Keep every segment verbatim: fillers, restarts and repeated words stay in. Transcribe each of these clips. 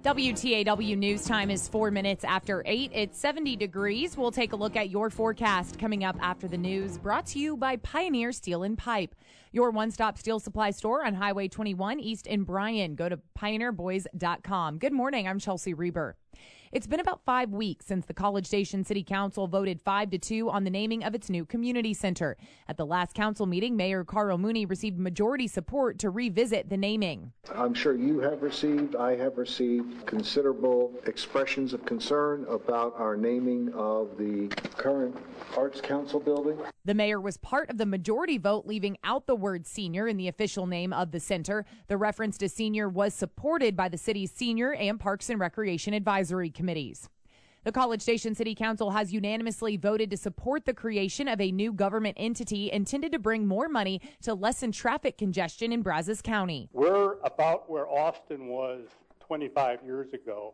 W T A W News Time is four minutes after eight. It's seventy degrees. We'll take a look at your forecast coming up after the news. Brought to you by Pioneer Steel and Pipe, your one-stop steel supply store on Highway twenty-one East in Bryan. Go to pioneer boys dot com. Good morning. I'm Chelsea Reber. It's been about five weeks since the College Station City Council voted five to two on the naming of its new community center. At the last council meeting, Mayor Carl Mooney received majority support to revisit the naming. I'm sure you have received, I have received considerable expressions of concern about our naming of the current Arts Council building. The mayor was part of the majority vote, leaving out the word senior in the official name of the center. The reference to senior was supported by the city's senior and Parks and Recreation advisory committees. The College Station City Council has unanimously voted to support the creation of a new government entity intended to bring more money to lessen traffic congestion in Brazos County. We're about where Austin was twenty-five years ago.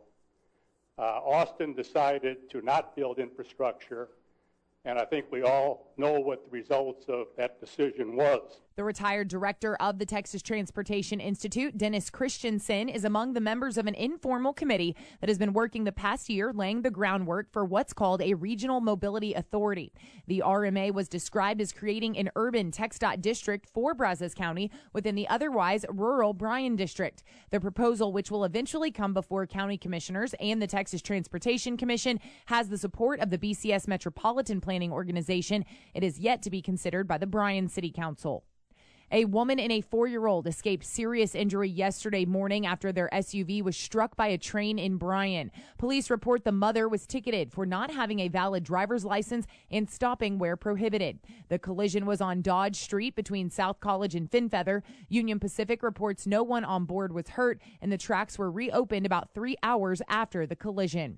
Uh, Austin decided to not build infrastructure, and I think we all know what the results of that decision was. The retired director of the Texas Transportation Institute, Dennis Christensen, is among the members of an informal committee that has been working the past year laying the groundwork for what's called a regional mobility authority. The R M A was described as creating an urban TxDOT district for Brazos County within the otherwise rural Bryan district. The proposal, which will eventually come before county commissioners and the Texas Transportation Commission, has the support of the B C S Metropolitan Planning Organization. It is yet to be considered by the Bryan City Council. A woman and a four-year-old escaped serious injury yesterday morning after their S U V was struck by a train in Bryan. Police report the mother was ticketed for not having a valid driver's license and stopping where prohibited. The collision was on Dodge Street between South College and Finfeather. Union Pacific reports no one on board was hurt, and the tracks were reopened about three hours after the collision.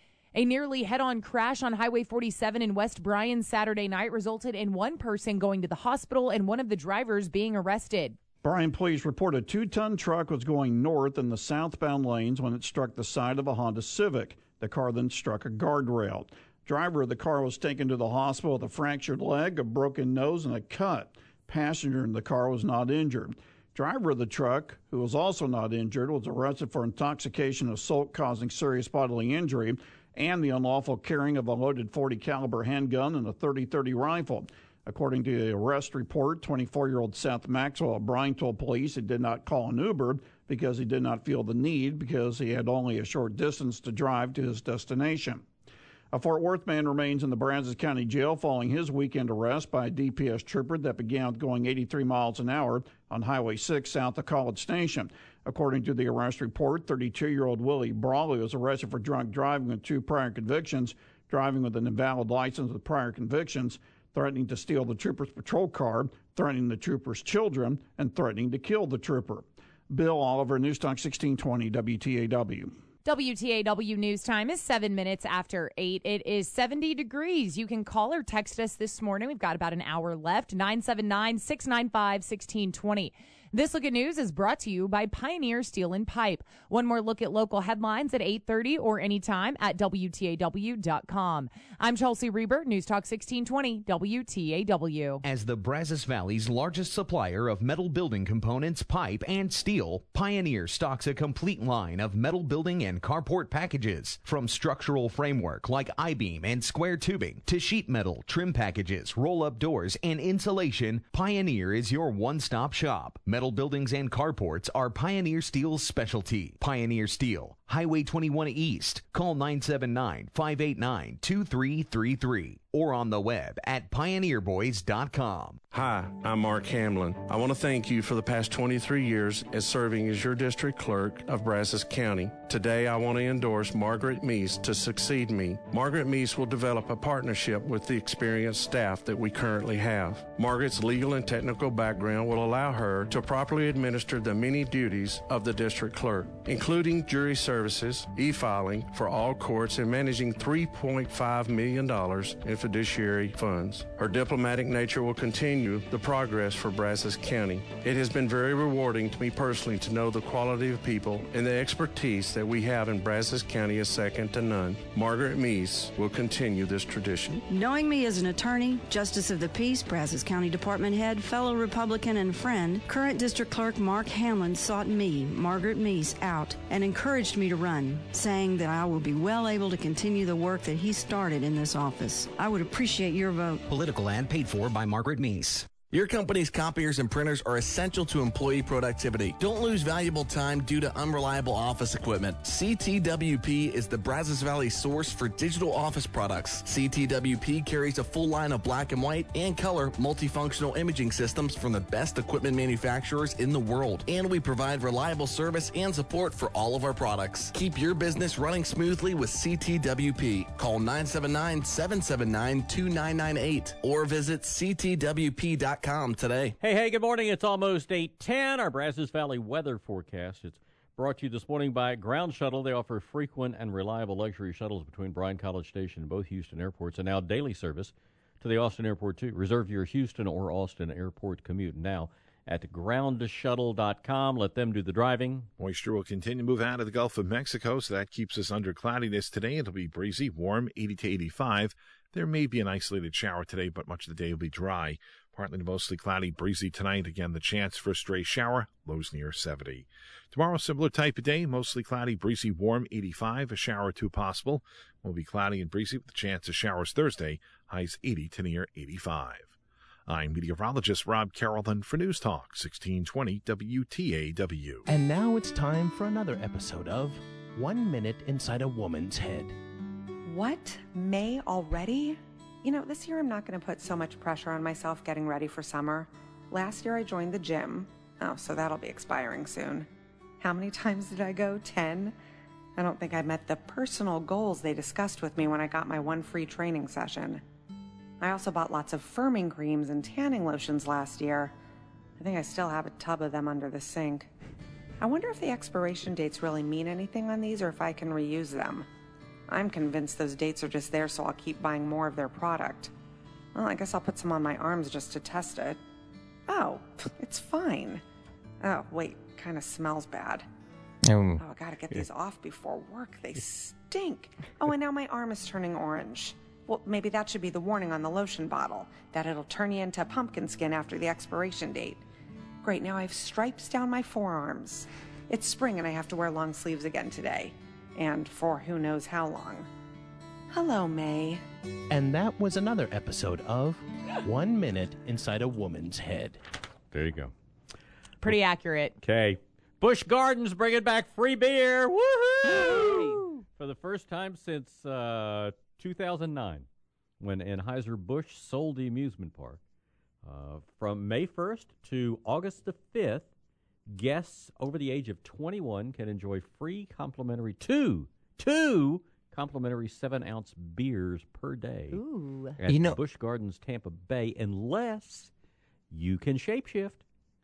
A nearly head-on crash on Highway forty-seven in West Bryan Saturday night resulted in one person going to the hospital and one of the drivers being arrested. Bryan police report a two-ton truck was going north in the southbound lanes when it struck the side of a Honda Civic. The car then struck a guardrail. Driver of the car was taken to the hospital with a fractured leg, a broken nose, and a cut. Passenger in the car was not injured. Driver of the truck, who was also not injured, was arrested for intoxication and assault causing serious bodily injury and the unlawful carrying of a loaded forty caliber handgun and a thirty thirty rifle. According to the arrest report, twenty-four-year-old Seth Maxwell of Bryan told police he did not call an Uber because he did not feel the need because he had only a short distance to drive to his destination. A Fort Worth man remains in the Brazos County Jail following his weekend arrest by a D P S trooper that began going eighty-three miles an hour on Highway six south of College Station. According to the arrest report, thirty-two-year-old Willie Brawley was arrested for drunk driving with two prior convictions, driving with an invalid license with prior convictions, threatening to steal the trooper's patrol car, threatening the trooper's children, and threatening to kill the trooper. Bill Oliver, News Talk sixteen twenty W T A W. W T A W News Time is seven minutes after eight. It is seventy degrees. You can call or text us this morning. We've got about an hour left. nine seven nine, six nine five, one six two zero. This Look at News is brought to you by Pioneer Steel and Pipe. One more look at local headlines at eight thirty or anytime at W T A W dot com. I'm Chelsea Reber, News Talk sixteen twenty W T A W. As the Brazos Valley's largest supplier of metal building components, pipe, and steel, Pioneer stocks a complete line of metal building and carport packages. From structural framework like I-beam and square tubing to sheet metal, trim packages, roll-up doors, and insulation, Pioneer is your one-stop shop. Metal buildings and carports are Pioneer Steel's specialty. Pioneer Steel, Highway twenty-one East. Call nine seven nine, five eight nine, two three three three or on the web at pioneer boys dot com. Hi, I'm Mark Hamlin. I want to thank you for the past twenty-three years as serving as your district clerk of Brazos County. Today, I want to endorse Margaret Meese to succeed me. Margaret Meese will develop a partnership with the experienced staff that we currently have. Margaret's legal and technical background will allow her to properly administer the many duties of the district clerk, including jury services, e-filing for all courts, and managing three point five million dollars in fiduciary funds. Her diplomatic nature will continue the progress for Brazos County. It has been very rewarding to me personally to know the quality of people and the expertise that we have in Brazos County is second to none. Margaret Meese will continue this tradition. Knowing me as an attorney, Justice of the Peace, Brazos County Department head, fellow Republican and friend, current District Clerk Mark Hamlin sought me, Margaret Meese, out and encouraged me to to run, saying that I will be well able to continue the work that he started in this office. I would appreciate your vote. Political ad paid for by Margaret Meese. Your company's copiers and printers are essential to employee productivity. Don't lose valuable time due to unreliable office equipment. C T W P is the Brazos Valley source for digital office products. C T W P carries a full line of black and white and color multifunctional imaging systems from the best equipment manufacturers in the world. And we provide reliable service and support for all of our products. Keep your business running smoothly with C T W P. Call nine seven nine, seven seven nine, two nine nine eight or visit c t w p dot com today. Hey, hey, good morning. It's almost eight ten. Our Brazos Valley weather forecast. It's brought to you this morning by Ground Shuttle. They offer frequent and reliable luxury shuttles between Bryan College Station and both Houston airports, and now daily service to the Austin airport, too. Reserve your Houston or Austin airport commute now at ground shuttle dot com. Let them do the driving. Moisture will continue to move out of the Gulf of Mexico, so that keeps us under cloudiness today. It'll be breezy, warm, eighty to eighty-five. There may be an isolated shower today, but much of the day will be dry. Partly to mostly cloudy, breezy tonight. Again, the chance for a stray shower, lows near seventy. Tomorrow, similar type of day, mostly cloudy, breezy, warm, eighty-five. A shower or two possible. Will be cloudy and breezy with the chance of showers Thursday, highs eighty to near eighty-five. I'm meteorologist Rob Carrollton for News Talk, sixteen twenty W T A W. And now it's time for another episode of One Minute Inside a Woman's Head. What? May already? You know, this year I'm not going to put so much pressure on myself getting ready for summer. Last year I joined the gym. Oh, so that'll be expiring soon. How many times did I go? Ten? I don't think I met the personal goals they discussed with me when I got my one free training session. I also bought lots of firming creams and tanning lotions last year. I think I still have a tub of them under the sink. I wonder if the expiration dates really mean anything on these or if I can reuse them. I'm convinced those dates are just there so I'll keep buying more of their product. Well, I guess I'll put some on my arms just to test it. Oh, it's fine. Oh, wait, kind of smells bad. Um, Oh, I gotta get these off before work. They stink. Oh, and now my arm is turning orange. Well, maybe that should be the warning on the lotion bottle, that it'll turn you into pumpkin skin after the expiration date. Great, now I have stripes down my forearms. It's spring and I have to wear long sleeves again today. And for who knows how long. Hello, May. And that was another episode of One Minute Inside a Woman's Head. There you go. Pretty accurate. Okay. Busch Gardens bringing back free beer. Woohoo! For the first time since uh, two thousand nine, when Anheuser-Busch sold the amusement park. Uh, from May first to August the fifth, guests over the age of twenty-one can enjoy free complimentary two, two complimentary seven-ounce beers per day. Ooh. At You know- Busch Gardens, Tampa Bay, unless you can shapeshift.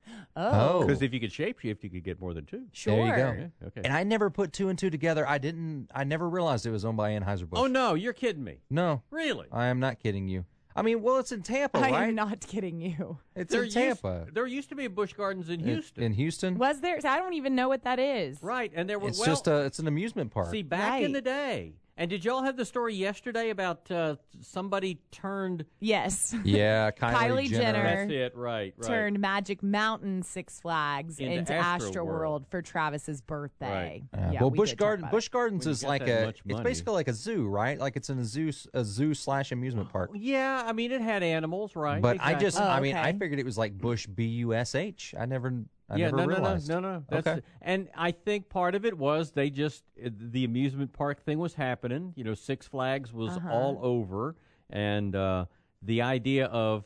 Oh. Because if you could shapeshift, you could get more than two. Sure. There you go. Yeah, okay. And I never put two and two together. I didn't. I never realized it was owned by Anheuser-Busch. Oh, no, you're kidding me. No, Really? I am not kidding you. I mean, well, it's in Tampa, I right? am not kidding you. It's There in Tampa. Used, there used to be a Busch Gardens in In- Houston. In Houston? Was there? I don't even know what that is. Right, and there were, It's well, just a. It's an amusement park. see, back Right. in the day, and did y'all have the story yesterday about uh, somebody turned... Yes. yeah, Kylie, Kylie Jenner. That's it, right, right. Turned Magic Mountain Six Flags Into into, Astro Astro World. World for Travis's birthday. Right. Uh, Yeah, well, we Busch did talk Garden, about Busch it. Gardens When you is got like that a. much It's money. basically like a zoo, right? Like it's in a zoo, a zoo slash amusement park. Yeah, I mean, it had animals, right? But I Exactly. just, Oh, I mean, I okay. figured it was like Bush B U S H. I never, I yeah, never no, realized. no, no, no, no. That's, Okay. And I think part of it was they just the amusement park thing was happening. You know, Six Flags was Uh-huh. all over, and uh, the idea of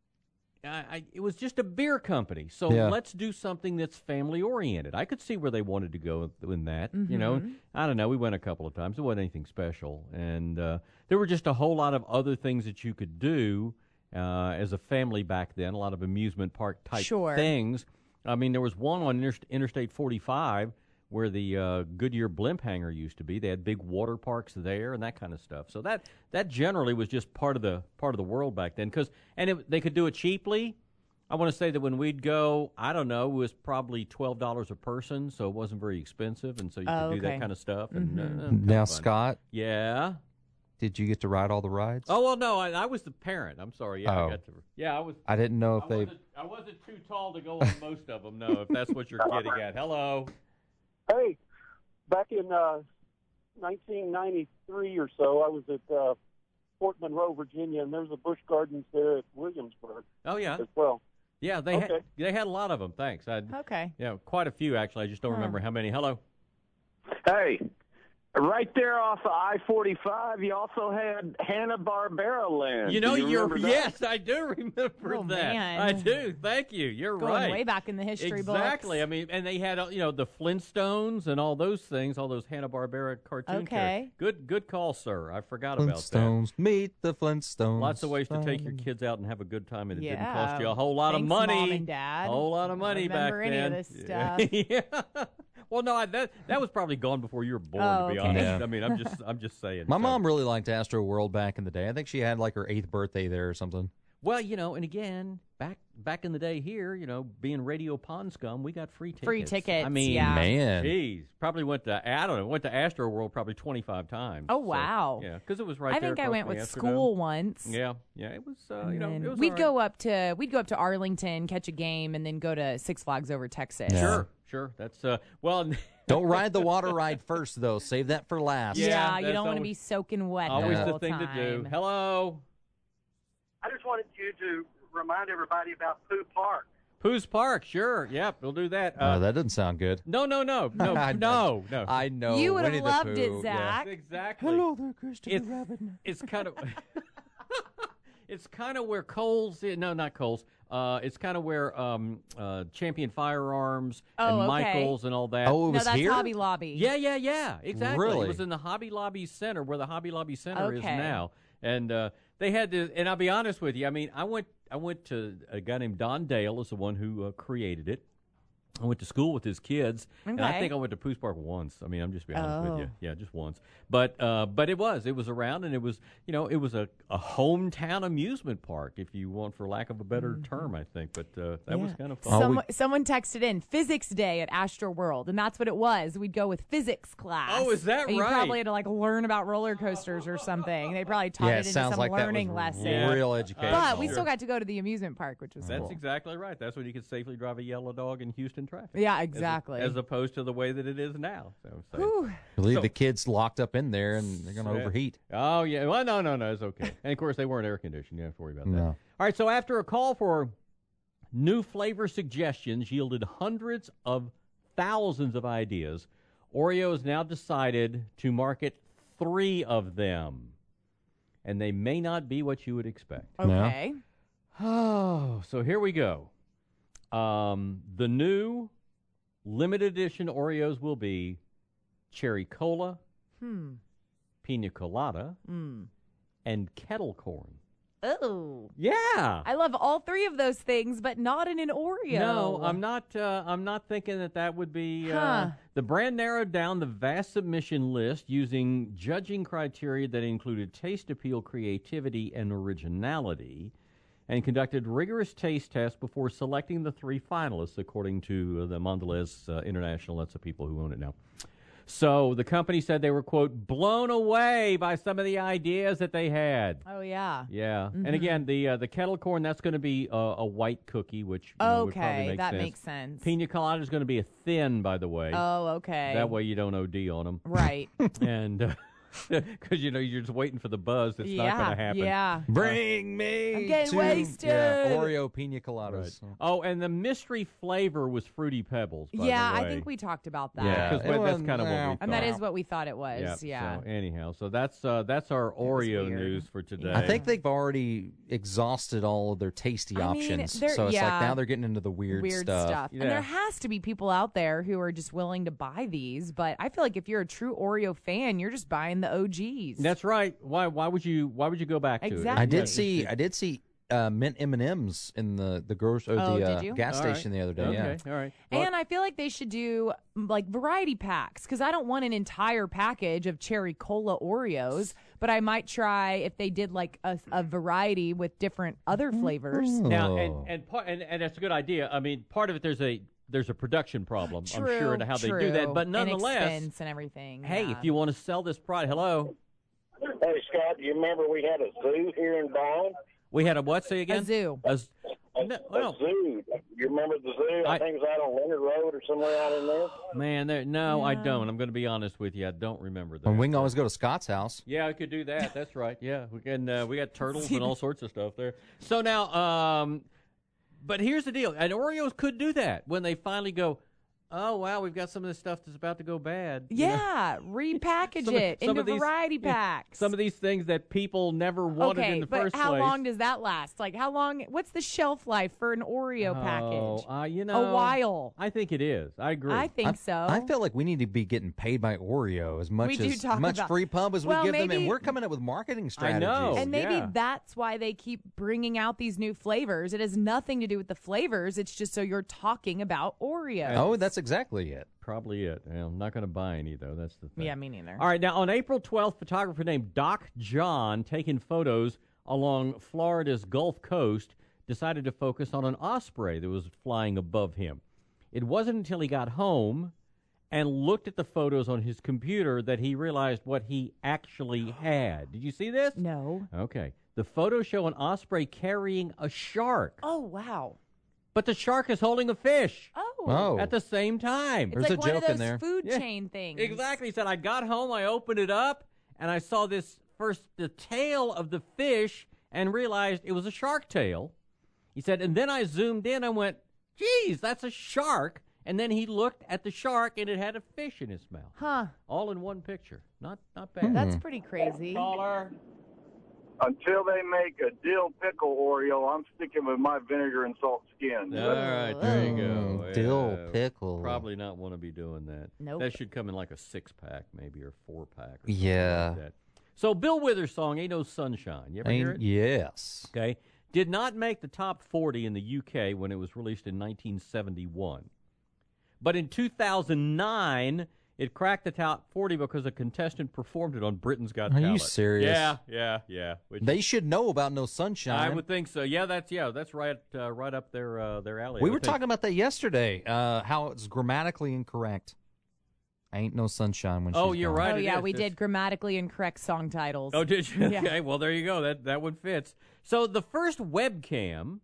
I, I, it was just a beer company. So Yeah. let's do something that's family oriented. I could see where they wanted to go in that. You know, Mhm. I don't know. We went a couple of times. It wasn't anything special, and uh, there were just a whole lot of other things that you could do uh, as a family back then. A lot of amusement park type Sure. things. I mean, there was one on Inter- Interstate forty-five where the uh, Goodyear blimp hangar used to be. They had big water parks there and that kind of stuff. So that that generally was just part of the part of the world back then. 'Cause, and it, they could do it cheaply. I want to say that when we'd go, I don't know, it was probably twelve dollars a person, so it wasn't very expensive, and so you Oh, could do okay. that kind of stuff. And, uh, Mhm. uh, kinda Now, fun. Scott, Yeah. did you get to ride all the rides? Oh, well, no, I, I was the parent. I'm sorry. Yeah, Oh. I got to. Yeah, I was. I didn't know if I they. wasn't, I wasn't too tall to go on most of them, no, if that's what you're getting at. Hello. Hey, back in uh, nineteen ninety-three or so, I was at uh, Fort Monroe, Virginia, and there's a Busch Gardens there at Williamsburg. Oh, yeah. As well. Yeah, they okay. had they had a lot of them. Thanks. I'd, okay. Yeah, quite a few actually. I just don't huh. remember how many. Hello. Hey, right there off of I forty-five, you also had Hanna-Barbera Land. You know, do you you're yes, I do remember oh, that. Man. I do. Thank you. You're Going right. way back in the history exactly. books. Exactly. I mean, and they had you know the Flintstones and all those things, all those Hanna-Barbera cartoon okay. characters. Good, good call, sir. I forgot about that. Flintstones, meet the Flintstones. Lots of ways to take your kids out and have a good time, and it yeah. didn't cost you a whole lot Thanks, of money. Mom and Dad. A whole lot of money I back remember any then. of this stuff. yeah. Well, no, I, that that was probably gone before you were born. Oh, to be okay. honest, Yeah. I mean, I'm just I'm just saying. My so. mom really liked Astro World back in the day. I think she had like her eighth birthday there or something. Well, you know, and again, back back in the day here, you know, being Radio Pond Scum, we got free tickets. Free tickets, I mean, yeah. Man. Geez, probably went to, I don't know, went to Astro World probably twenty-five times. Oh, wow. So, yeah, because it was right I there. think I across went from with Amsterdam. school once. Yeah, yeah, it was, uh, you And know, then it was we'd all go up to we'd go up to Arlington, catch a game, and then go to Six Flags over Texas. Yeah. Sure, sure. That's, uh, well... Don't ride the water ride first, though. Save that for last. Yeah, Yeah, you that's don't want to always- be soaking wet Always the the whole thing time. to do. Hello? I just wanted you to remind everybody about Pooh Park. Pooh's Park, sure. Yep, we'll do that. Uh, Uh, that doesn't sound good. no, no, no, no, I- no, no. I know. You would have Winnie the loved it, Pooh, Zach. yeah. Exactly. Hello there, Christopher It's, Robin. it's kind of... It's kind of where Kohl's, no, not Kohl's. Uh, it's kind of where um, uh, Champion Firearms Oh, and okay. Michaels and all that. Oh, it No, was that's here? Hobby Lobby. Yeah, yeah, yeah, exactly. Really? It was in the Hobby Lobby Center, where the Hobby Lobby Center is Okay. now. And uh, they had to, and I'll be honest with you, I mean, I went I went to a guy named Don Dale is the one who uh, created it. I went to school with his kids, and I Okay. think I went to Pooh's Park once. I mean, I'm just being honest with you. Oh. Yeah, just once. But uh, but it was. It was around, and it was, you know, it was a, a hometown amusement park, if you want, for lack of a better Mm-hmm. term, I think. But uh, that was Yeah. kind of fun. Someone, someone texted in Physics Day at Astro World, and that's what it was. We'd go with physics class. Oh, is that and you right? probably had to like learn about roller coasters or something. They probably taught Yeah, it it into sounds some like that was learning lesson. Yeah. real education. But we Sure. still got to go to the amusement park, which was That's cool. exactly right. That's when you could safely drive a yellow dog in Houston traffic. Yeah, As- exactly. As, opposed to the way that it is now. So, so. Whew. You leave So- the kids locked up in there, and they're going to Yeah. overheat. Oh, yeah. Well, no, no, no. It's okay. And, of course, they weren't air conditioned. You don't have to worry about that. No. All right, so after a call for new flavor suggestions yielded hundreds of thousands of ideas, Oreo has now decided to market three of them. And they may not be what you would expect. Okay. Oh, so here we go. Um, the new limited edition Oreos will be cherry cola, Hmm. pina colada, Mm. and kettle corn. Oh. Yeah. I love all three of those things, but not in an Oreo. No, I'm not. Uh, I'm not thinking that that would be. Uh, Huh. The brand narrowed down the vast submission list using judging criteria that included taste appeal, creativity, and originality, and conducted rigorous taste tests before selecting the three finalists, according to uh, the Mondelez uh, International. That's the people who own it now. So the company said they were, quote, blown away by some of the ideas that they had. Oh, yeah. Yeah, Mhm. and again, the uh, the kettle corn, that's going to be a, a white cookie, which you know, would probably Okay, make that sense. makes sense. Pina colada is going to be a thin, by the way. Oh, okay. That way you don't O D on them. Right. And because, you know, you're just waiting for the buzz. It's Yeah, not going to happen. yeah. Bring me I'm getting to wasted. Yeah, Oreo pina coladas. Oh, and the mystery flavor was Fruity Pebbles, by Yeah, the I way. think we talked about that. Yeah, because It that's was- kind of what we yeah. thought. And that is what we thought it was. Yep, Yeah. So anyhow, so that's uh, that's our Oreo weird. news for today. I think they've already exhausted all of their tasty I mean, options. they're- So it's yeah. like now they're getting into the weird, Weird stuff. stuff. And there has to be people out there who are just willing to buy these, but I feel like if you're a true Oreo fan, you're just buying the O Gs. That's right. Why why would you why would you go back to it? Exactly. I did Yeah, see just- I did see uh, mint M and M's in the the grocery or Oh, the did uh, you? gas All right. station the other day. Okay, Yeah. all right. Well, And I feel like they should do mm, like variety packs because I don't want an entire package of cherry cola Oreos, but I might try if they did like a, a variety with different other flavors. now Oh. and and, part, and and that's a good idea. I mean, part of it there's a there's a production problem. True, I'm sure in how they do that, true. but And nonetheless, expense and everything. hey, yeah. if you want to sell this product, hello, Hey, Scott, do you remember we had a zoo here in Brown? we had a what? Say again. A zoo. A z- A, No, a no. zoo. You remember the zoo? I, I- think it's out on Leonard Road or somewhere out in there. Man, there, no, I don't. I'm going to be honest with you. I don't remember that. Well, we can always go to Scott's house. Yeah, I could do that. That's right. Yeah, we can. Uh, we got turtles and all sorts of stuff there. So now, um, but here's the deal: and Oreos could do that when they finally go. Oh wow, we've got some of this stuff that's about to go bad. You know? Yeah, repackage Some of- it some into of these- variety packs. Some of these things that people never wanted okay, in the but first how place. long does that last? Like, how long? What's the shelf life for an Oreo package? Oh, uh, you know, a while. I think it is. I agree. I think so. I feel like we need to be getting paid by Oreo as much We do as talk much about- free pub as Well, we give them, maybe- and we're coming up with marketing strategies. know. And maybe yeah. that's why they keep bringing out these new flavors. It has nothing to do with the flavors. It's just so you're talking about Oreo. Oh, that's exactly it. Probably it. Well, I'm not going to buy any, though. That's the thing. Yeah, me neither. All right, now on April twelfth, photographer named Doc John, taking photos along Florida's Gulf Coast, decided to focus on an osprey that was flying above him. It wasn't until he got home and looked at the photos on his computer that he realized what he actually had. Did you see this? No. Okay. The photos show an osprey carrying a shark, Oh, wow. but the shark is holding a fish Oh. Oh, at the same time. It's There's like a one joke of in those there. food Yeah. chain things. Exactly. He said, I got home, I opened it up, and I saw this first, the tail of the fish, and realized it was a shark tail. He said, and then I zoomed in and went, geez, that's a shark. And then he looked at the shark, and it had a fish in its mouth. Huh. All in one picture. Not not bad. That's pretty crazy. Caller. Until they make a dill pickle Oreo, I'm sticking with my vinegar and salt skin. All right, there you go. Mm, dill Yeah, pickle. Probably not want to be doing that. Nope. That should come in like a six-pack maybe, or four-pack. Or Yeah. Like that. So Bill Withers' song, Ain't No Sunshine. You ever hear Ain't- it? yes. Okay. Did not make the top forty in the U K when it was released in nineteen seventy-one. But in two thousand nine, it cracked the top forty because a contestant performed it on Britain's Got Are Talent. you serious? Yeah, yeah, yeah. Which They should know about No Sunshine. I would think so. Yeah, that's yeah, that's right, uh, right up their uh, their alley. we I were would think. talking about that yesterday, uh, how it's grammatically incorrect. Ain't no sunshine when Oh, she's you're gone. right. Oh, it yeah, is. we It's- did grammatically incorrect song titles. Oh, did you? Yeah. Okay, well, there you go. That that one fits. So the first webcam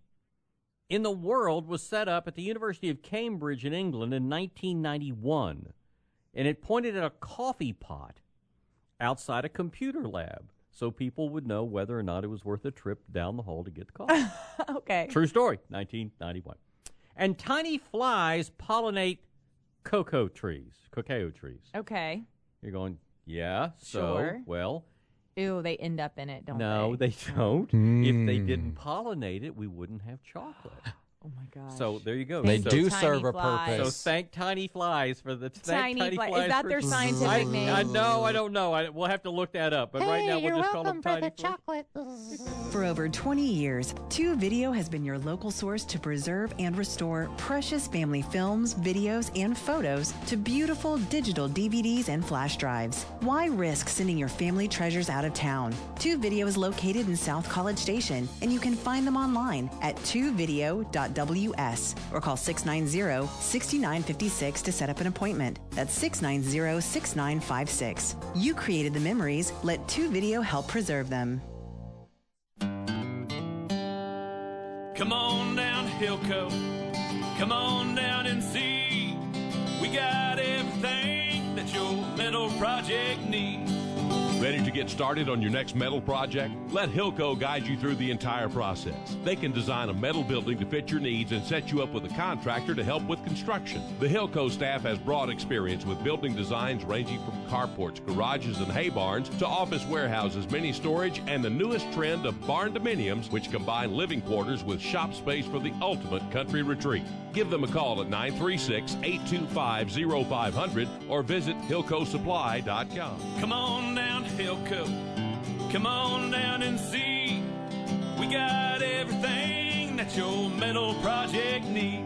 in the world was set up at the University of Cambridge in England in nineteen ninety-one, and it pointed at a coffee pot outside a computer lab, so people would know whether or not it was worth a trip down the hall to get the coffee. Okay. True story, nineteen ninety-one. And tiny flies pollinate cocoa trees, cacao trees. Okay. You're going, yeah, so, Sure. well... Ew, they end up in it, don't No, they? they don't. If they Mm. didn't pollinate it, we wouldn't have chocolate. Oh, my gosh. So there you go. They so, do Tiny serve a flies. So purpose. thank Tiny Flies for the thank Tiny Tiny fly- is Flies that for- their scientific I, name? I know. I don't know. I, we'll have to look that up. But right now we'll just call them Tiny Flies. For over twenty years, Two Video has been your local source to preserve and restore precious family films, videos, and photos to beautiful digital D V Ds and flash drives. Why risk sending your family treasures out of town? Two Video is located in South College Station, and you can find them online at two video dot w s or call six nine zero, six nine five six to set up an appointment. That's six nine zero, six nine five six. You created the memories. Let Two Video help preserve them. Come on down to Hilco. Come on down and see. We got everything that your metal project needs. Ready to get started on your next metal project? Let Hilco guide you through the entire process. They can design a metal building to fit your needs and set you up with a contractor to help with construction. The Hilco staff has broad experience with building designs ranging from carports, garages, and hay barns to office warehouses, mini storage, and the newest trend of barn dominiums, which combine living quarters with shop space for the ultimate country retreat. Give them a call at nine three six, eight two five, zero five zero zero or visit hilco supply dot com. Come on down to Hilco. Come on down and see. We got everything that your metal project needs.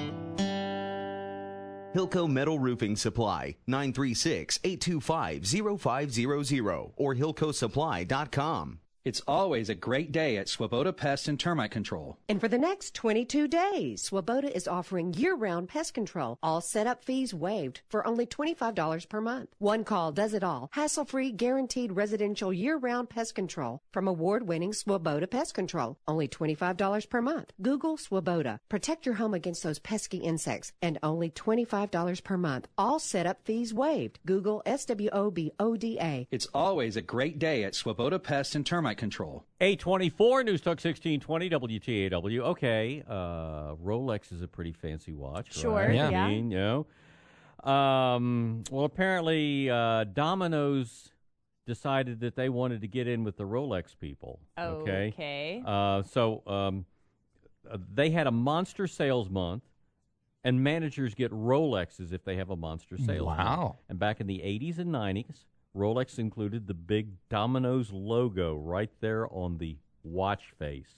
Hilco Metal Roofing Supply, nine three six, eight two five, zero five zero zero or hilco supply dot com. It's always a great day at Swoboda Pest and Termite Control. And for the next twenty-two days, Swoboda is offering year-round pest control. All setup fees waived for only twenty-five dollars per month. One call does it all. Hassle-free, guaranteed residential year-round pest control from award-winning Swoboda Pest Control. Only twenty-five dollars per month. Google Swoboda. Protect your home against those pesky insects. And only twenty-five dollars per month. All setup fees waived. Google S W O B O D A. It's always a great day at Swoboda Pest and Termite Control. eight twenty-four, News Talk sixteen twenty, W T A W. Okay, uh, Rolex is a pretty fancy watch. Sure, right? yeah. I mean, you know. Um, well, apparently, uh, Domino's decided that they wanted to get in with the Rolex people. Okay. Okay. Uh, so um, uh, they had a monster sales month, and managers get Rolexes if they have a monster sales month. Wow. And back in the eighties and nineties, Rolex included the big Domino's logo right there on the watch face.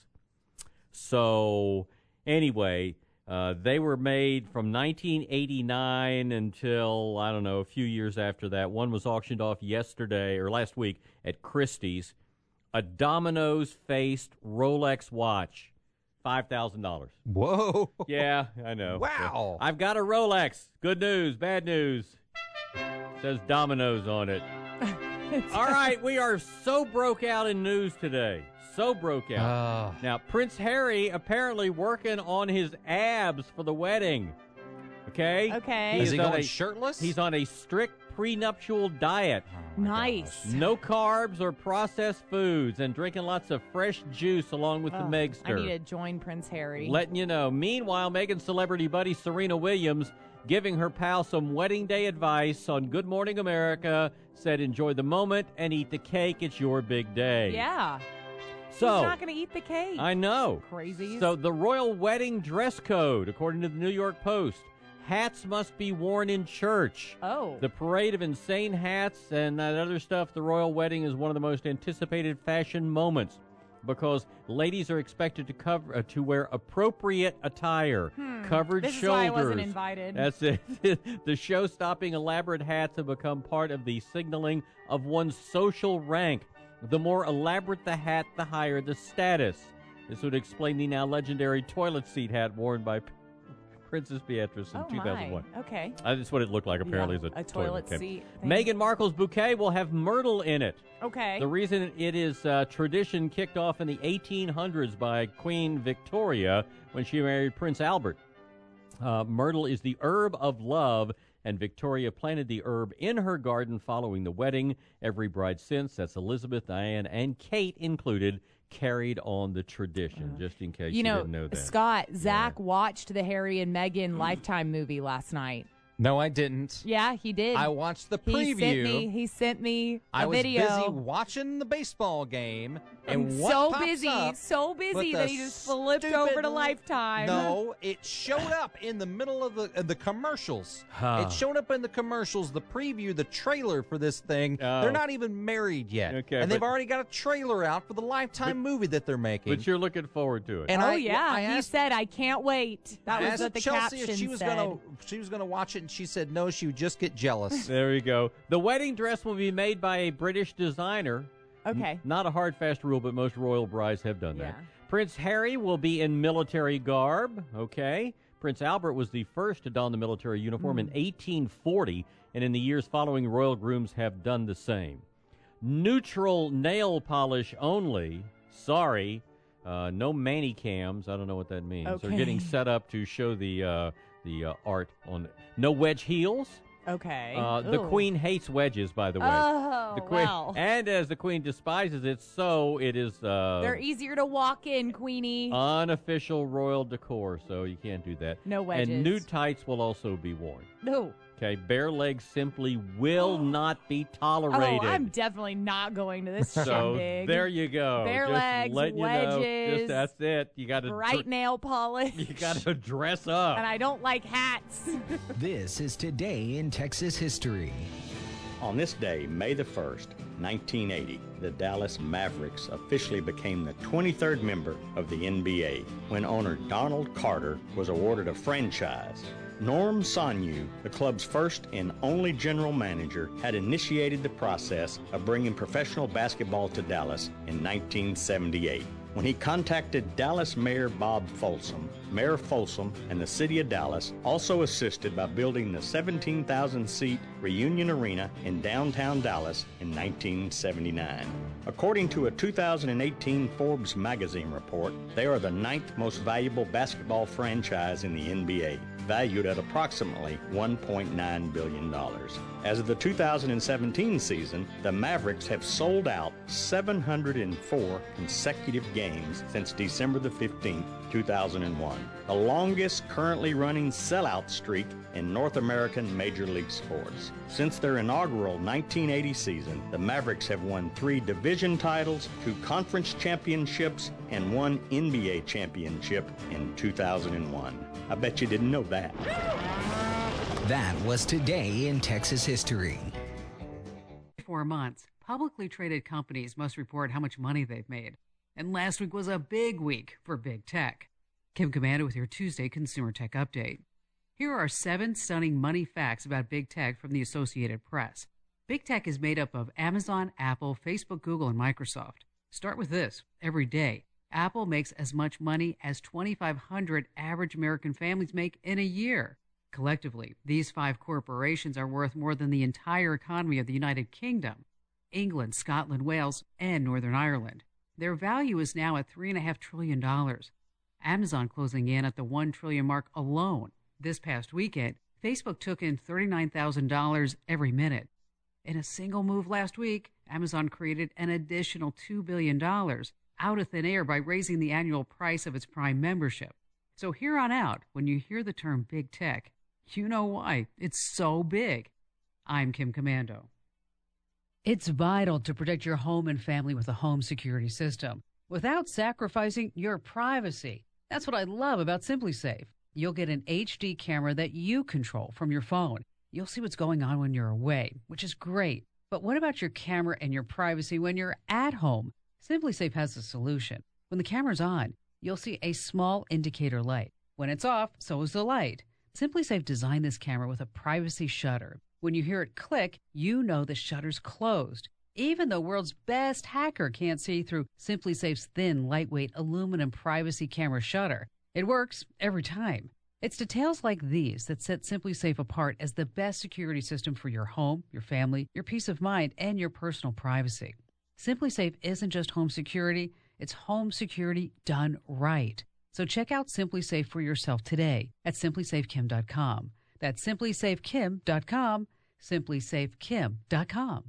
So, anyway, uh, they were made from nineteen eighty-nine until, I don't know, a few years after that. One was auctioned off yesterday, or last week, at Christie's. A Domino's-faced Rolex watch, five thousand dollars. Whoa. Yeah, I know. Wow. I've got a Rolex. Good news, bad news. Says Domino's on it. All right, we are so broke out in news today. So broke out. Uh. Now, Prince Harry apparently working on his abs for the wedding. Okay? Okay. Is he on going a, shirtless? He's on a strict prenuptial diet. Nice. No carbs or processed foods, and drinking lots of fresh juice along with Oh, the Megster. I need to join Prince Harry. Letting you know. Meanwhile, Meghan's celebrity buddy Serena Williams giving her pal some wedding day advice on Good Morning America, said enjoy the moment and eat the cake. It's your big day. Yeah. So He's not going to eat the cake. I know. Crazy. So the royal wedding dress code, according to the New York Post, hats must be worn in church. Oh. The parade of insane hats and that other stuff, the royal wedding is one of the most anticipated fashion moments because ladies are expected to cover uh, to wear appropriate attire, Hmm. covered This is shoulders. why I wasn't invited. That's it. The show-stopping elaborate hats have become part of the signaling of one's social rank. The more elaborate the hat, the higher the status. This would explain the now legendary toilet seat hat worn by Princess Beatrice in oh two thousand one. My. Okay. Uh, that's what it looked like, apparently, Yeah, as a, a toilet okay. seat thing. Meghan Markle's bouquet will have myrtle in it. Okay. The reason it is uh, tradition kicked off in the eighteen hundreds by Queen Victoria when she married Prince Albert. Uh, myrtle is the herb of love, and Victoria planted the herb in her garden following the wedding. Every bride since, that's Elizabeth, Diane, and Kate included, carried on the tradition, just in case you, You know, didn't know that. Scott, Zach watched the Harry and Meghan Lifetime movie last night. No, I didn't. Yeah, he did. I watched the preview. He sent me, he sent me a I was video. busy watching the baseball game, and I'm what so pops busy, up so busy with that the he just flipped stupid over to l- Lifetime. No, it showed up in the middle of the uh, the commercials. Huh. It showed up in the commercials, the preview, the trailer for this thing. Oh. They're not even married yet, Okay, and they've but- already got a trailer out for the Lifetime movie that they're making. But you're looking forward to it. And oh I, yeah, I he asked, said, "I can't wait." That I was asked what the Chelsea caption if she was said. gonna she was gonna watch it, and she said no. She would just get jealous. There you go. The wedding dress will be made by a British designer. Okay. N- not a hard, fast rule, but most royal brides have done that. Yeah. Prince Harry will be in military garb. Okay. Prince Albert was the first to don the military uniform in eighteen forty, and in the years following, royal grooms have done the same. Neutral nail polish only. Sorry. Uh, no manicams. I don't know what that means. They're Okay. getting set up to show the uh, the uh, art on. No wedge heels. Okay. Uh, the Ooh. Queen hates wedges, by the way. Oh, the Queen, well. And as the Queen despises it, so it is uh, They're easier to walk in, Queenie. unofficial royal decor, so you can't do that. No wedges. And nude tights will also be worn. No. Okay, bare legs simply will not be tolerated. Oh, I'm definitely not going to this so shindig. there you go. Bare Just legs, letting you know, wedges, just that's it. You got to bright nail polish. You got to dress up. And I don't like hats. This is Today in Texas History. On this day, May the first, nineteen eighty, the Dallas Mavericks officially became the twenty-third member of the N B A when owner Donald Carter was awarded a franchise Norm Sonyu, the club's first and only general manager, had initiated the process of bringing professional basketball to Dallas in nineteen seventy-eight. When he contacted Dallas Mayor Bob Folsom, Mayor Folsom and the City of Dallas also assisted by building the seventeen thousand seat Reunion Arena in downtown Dallas in nineteen seventy-nine. According to a two thousand eighteen Forbes magazine report, they are the ninth most valuable basketball franchise in the N B A, valued at approximately one point nine billion dollars. As of the two thousand seventeen season, the Mavericks have sold out seven hundred four consecutive games since December the fifteenth, two thousand one, the longest currently running sellout streak in North American Major League sports. Since their inaugural nineteen eighty season, the Mavericks have won three division titles, two conference championships, and one N B A championship in two thousand one. I bet you didn't know that. That was Today in Texas History. Four months, publicly traded companies must report how much money they've made. And last week was a big week for big tech. Kim Komando with your Tuesday Consumer Tech Update. Here are seven stunning money facts about big tech from the Associated Press. Big tech is made up of Amazon, Apple, Facebook, Google, and Microsoft. Start with this. Every day, Apple makes as much money as twenty-five hundred average American families make in a year. Collectively, these five corporations are worth more than the entire economy of the United Kingdom, England, Scotland, Wales, and Northern Ireland. Their value is now at three point five trillion dollars. Amazon closing in at the one trillion dollars mark alone. This past weekend, Facebook took in thirty-nine thousand dollars every minute. In a single move last week, Amazon created an additional two billion dollars out of thin air by raising the annual price of its Prime membership. So here on out, when you hear the term big tech, you know why. It's so big. I'm Kim Komando. It's vital to protect your home and family with a home security system without sacrificing your privacy. That's what I love about SimpliSafe. You'll get an H D camera that you control from your phone. You'll see what's going on when you're away, which is great. But what about your camera and your privacy when you're at home? SimpliSafe has a solution. When the camera's on, you'll see a small indicator light. When it's off, so is the light. SimpliSafe designed this camera with a privacy shutter. When you hear it click, you know the shutter's closed. Even the world's best hacker can't see through SimpliSafe's thin, lightweight aluminum privacy camera shutter. It works every time. It's details like these that set SimpliSafe apart as the best security system for your home, your family, your peace of mind, and your personal privacy. SimpliSafe isn't just home security, it's home security done right. So check out SimpliSafe for yourself today at simply safe kim dot com. That's simply safe kim dot com, simply safe kim dot com.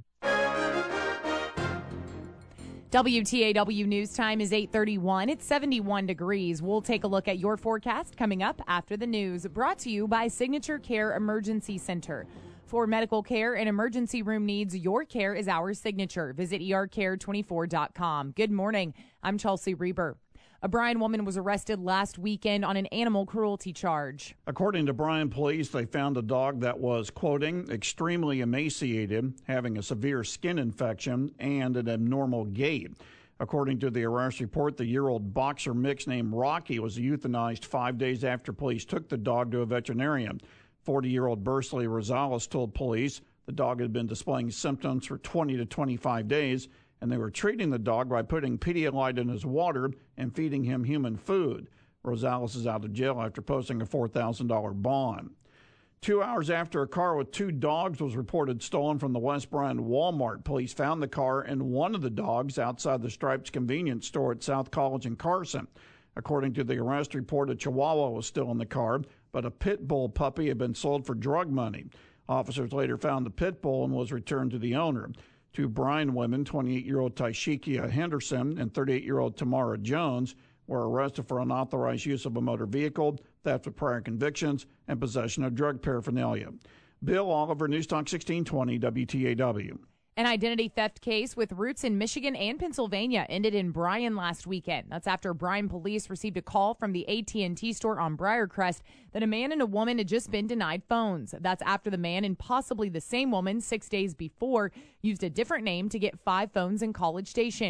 W T A W News Time is eight thirty-one. It's seventy-one degrees. We'll take a look at your forecast coming up after the news. Brought to you by Signature Care Emergency Center. For medical care and emergency room needs, your care is our signature. Visit E R care twenty-four dot com. Good morning. I'm Chelsea Reber. A Bryan woman was arrested last weekend on an animal cruelty charge. According to Bryan police, they found a dog that was, quoting, extremely emaciated, having a severe skin infection, and an abnormal gait. According to the arrest report, the year-old boxer mix named Rocky was euthanized five days after police took the dog to a veterinarian. forty-year-old Bursley Rosales told police the dog had been displaying symptoms for twenty to twenty-five days, and they were treating the dog by putting Pedialyte in his water and feeding him human food. Rosales is out of jail after posting a four thousand dollars bond. Two hours after a car with two dogs was reported stolen from the West Bryan Walmart, police found the car and one of the dogs outside the Stripes convenience store at South College in Carson. According to the arrest report, a Chihuahua was still in the car, but a pit bull puppy had been sold for drug money. Officers later found the pit bull and was returned to the owner. Two Bryan women, twenty-eight-year-old Taishikia Henderson and thirty-eight-year-old Tamara Jones, were arrested for unauthorized use of a motor vehicle, theft with prior convictions, and possession of drug paraphernalia. Bill Oliver, News Talk sixteen twenty W T A W. An identity theft case with roots in Michigan and Pennsylvania ended in Bryan last weekend. That's after Bryan police received a call from the A T and T store on Briarcrest that a man and a woman had just been denied phones. That's after the man and possibly the same woman six days before used a different name to get five phones in College Station.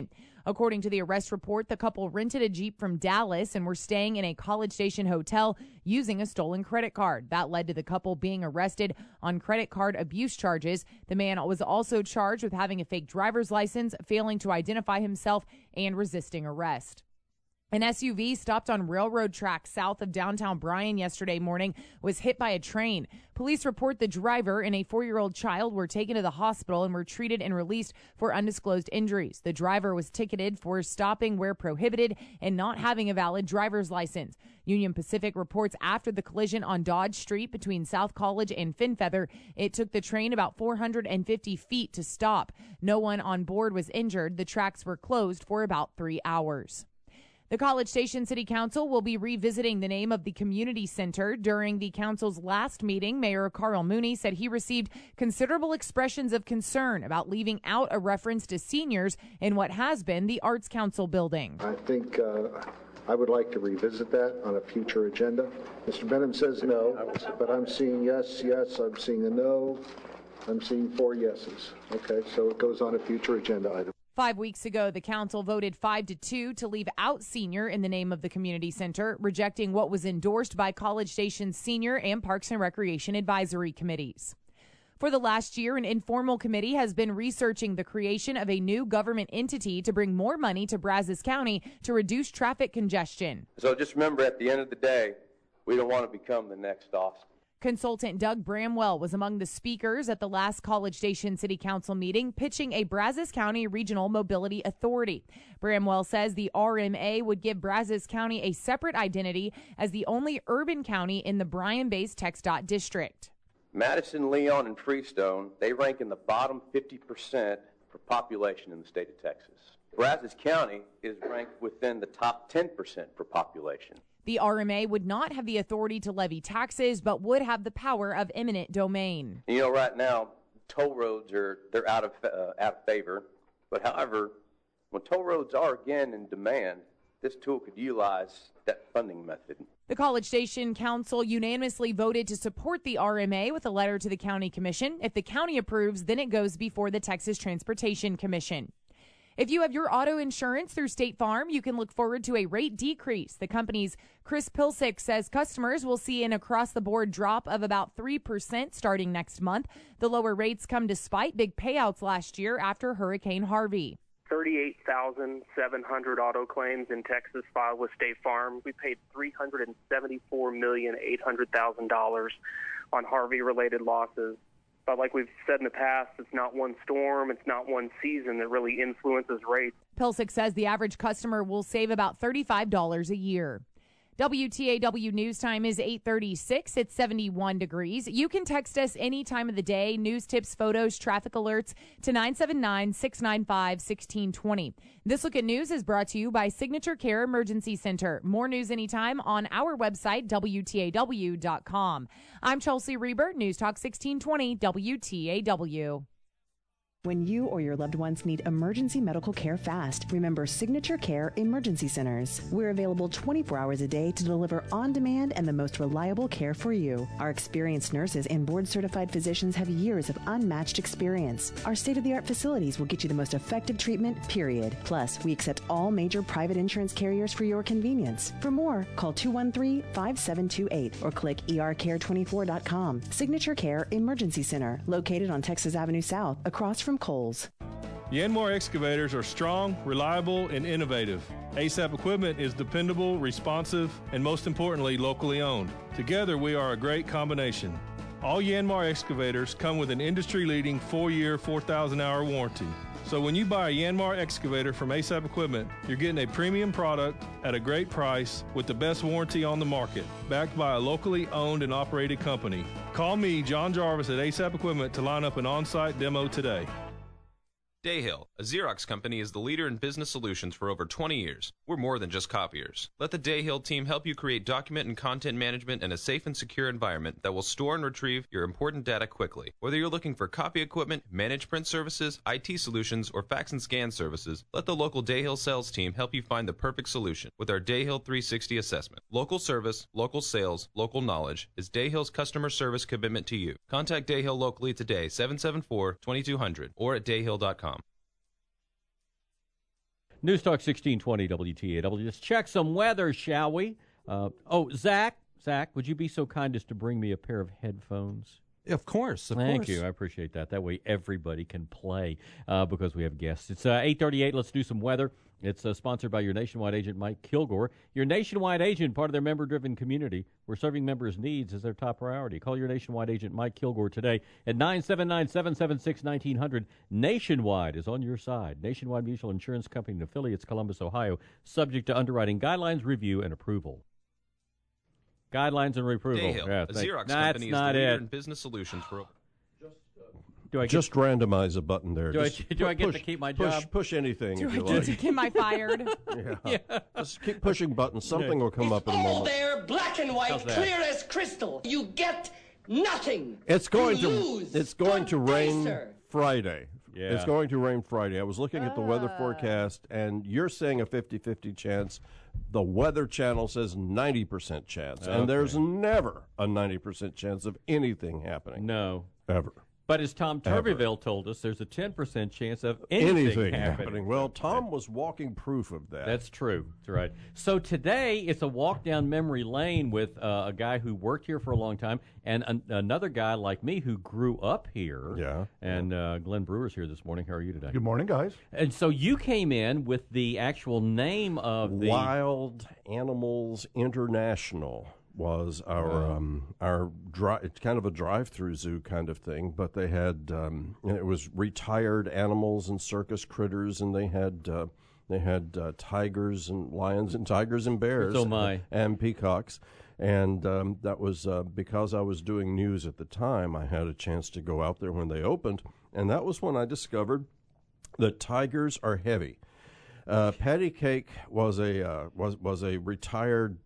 According to the arrest report, the couple rented a Jeep from Dallas and were staying in a College Station hotel using a stolen credit card. That led to the couple being arrested on credit card abuse charges. The man was also charged with having a fake driver's license, failing to identify himself, and resisting arrest. An S U V stopped on railroad tracks south of downtown Bryan yesterday morning was hit by a train. Police report the driver and a four-year-old child were taken to the hospital and were treated and released for undisclosed injuries. The driver was ticketed for stopping where prohibited and not having a valid driver's license. Union Pacific reports after the collision on Dodge Street between South College and Finfeather, it took the train about four hundred fifty feet to stop. No one on board was injured. The tracks were closed for about three hours. The College Station City Council will be revisiting the name of the community center. During the council's last meeting, Mayor Carl Mooney said he received considerable expressions of concern about leaving out a reference to seniors in what has been the Arts Council building. I think uh, I would like to revisit that on a future agenda. Mister Benham says no, but I'm seeing yes, yes, I'm seeing a no, I'm seeing four yeses. Okay, so it goes on a future agenda item. Five weeks ago, the council voted five to two to leave out senior in the name of the community center, rejecting what was endorsed by College Station's senior and Parks and Recreation advisory committees. For the last year, an informal committee has been researching the creation of a new government entity to bring more money to Brazos County to reduce traffic congestion. So just remember, at the end of the day, we don't want to become the next Austin. Consultant Doug Bramwell was among the speakers at the last College Station City Council meeting, pitching a Brazos County Regional Mobility Authority. Bramwell says the R M A would give Brazos County a separate identity as the only urban county in the Bryan-based TxDOT district. Madison, Leon, and Freestone, they rank in the bottom fifty percent for population in the state of Texas. Brazos County is ranked within the top ten percent for population. The R M A would not have the authority to levy taxes, but would have the power of eminent domain. You know, right now, toll roads are they're out of uh, out of favor. But however, when toll roads are again in demand, this tool could utilize that funding method. The College Station Council unanimously voted to support the R M A with a letter to the County Commission. If the county approves, then it goes before the Texas Transportation Commission. If you have your auto insurance through State Farm, you can look forward to a rate decrease. The company's Chris Pilsick says customers will see an across-the-board drop of about three percent starting next month. The lower rates come despite big payouts last year after Hurricane Harvey. thirty-eight thousand seven hundred auto claims in Texas filed with State Farm. We paid three hundred seventy-four million eight hundred thousand dollars on Harvey-related losses. But like we've said in the past, it's not one storm, it's not one season that really influences rates. Pilsick says the average customer will save about thirty-five dollars a year. W T A W News Time is eight thirty-six. It's seventy-one degrees. You can text us any time of the day. News tips, photos, traffic alerts to nine seven nine, six nine five, one six two zero. This Look at News is brought to you by Signature Care Emergency Center. More news anytime on our website, W T A W dot com. I'm Chelsea Reber, News Talk sixteen twenty W T A W. When you or your loved ones need emergency medical care fast, remember Signature Care Emergency Centers. We're available twenty-four hours a day to deliver on-demand and the most reliable care for you. Our experienced nurses and board-certified physicians have years of unmatched experience. Our state-of-the-art facilities will get you the most effective treatment, period. Plus, we accept all major private insurance carriers for your convenience. For more, call two one three, five seven two eight or click E R care twenty-four dot com. Signature Care Emergency Center, located on Texas Avenue South, across from Kohl's. Yanmar excavators are strong, reliable, and innovative. ASAP Equipment is dependable, responsive, and most importantly, locally owned. Together, we are a great combination. All Yanmar excavators come with an industry-leading four-year, four thousand hour warranty. So when you buy a Yanmar excavator from ASAP Equipment, you're getting a premium product at a great price with the best warranty on the market, backed by a locally owned and operated company. Call me, John Jarvis, at ASAP Equipment to line up an on-site demo today. Dayhill, a Xerox company, is the leader in business solutions for over twenty years. We're more than just copiers. Let the Dayhill team help you create document and content management in a safe and secure environment that will store and retrieve your important data quickly. Whether you're looking for copy equipment, managed print services, I T solutions, or fax and scan services, let the local Dayhill sales team help you find the perfect solution with our Dayhill three sixty assessment. Local service, local sales, local knowledge is Dayhill's customer service commitment to you. Contact Dayhill locally today, seven seven four, two two zero zero, or at dayhill dot com. News Talk sixteen twenty W T A W. Let's check some weather, shall we? Uh, oh, Zach, Zach, would you be so kind as to bring me a pair of headphones? Of course, of Thank course. you. I appreciate that. That way everybody can play uh, because we have guests. It's uh, eight thirty-eight. Let's do some weather. It's uh, sponsored by your Nationwide agent, Mike Kilgore. Your Nationwide agent, part of their member-driven community, where serving members' needs is their top priority. Call your Nationwide agent, Mike Kilgore, today at nine seven nine, seven seven six, one nine zero zero. Nationwide is on your side. Nationwide Mutual Insurance Company and affiliates, Columbus, Ohio, subject to underwriting guidelines, review, and approval. Guidelines and approval. Dayhill, yeah, a thank- Xerox That's company, is not the leader it. in business solutions for. Do I get, Just randomize a button there. do I, Just do I get push, to keep my push, job? Push anything Do if I you get like. to get my fired? Yeah. Yeah. Just keep pushing buttons. Something will come up in a moment. There, black and white, How's that? clear as crystal. You get nothing. It's going you to lose. it's going to Good day, rain sir. Friday. Yeah. It's going to rain Friday. I was looking at the weather Ah. forecast, and you're saying a fifty-fifty chance. The Weather Channel says ninety percent chance, Okay. and there's never a ninety percent chance of anything happening. No. Ever. But as Tom Ever. Turbyville told us, there's a ten percent chance of anything, Anything happening. happening. Well, Tom was walking proof of that. That's true. That's right. So today it's a walk down memory lane with uh, a guy who worked here for a long time and an- another guy like me who grew up here. Yeah. And uh, Glenn Brewer's here this morning. How are you today? Good morning, guys. And so you came in with the actual name of the Wild Animals International was our um, our dri- it's kind of a drive-through zoo kind of thing, but they had um, it was retired animals and circus critters, and they had uh, they had uh, tigers and lions and tigers and bears, So my. and peacocks. And um, that was uh, because I was doing news at the time. I had a chance to go out there when they opened, and that was when I discovered that tigers are heavy. Uh, Patty Cake was a uh, was was a retired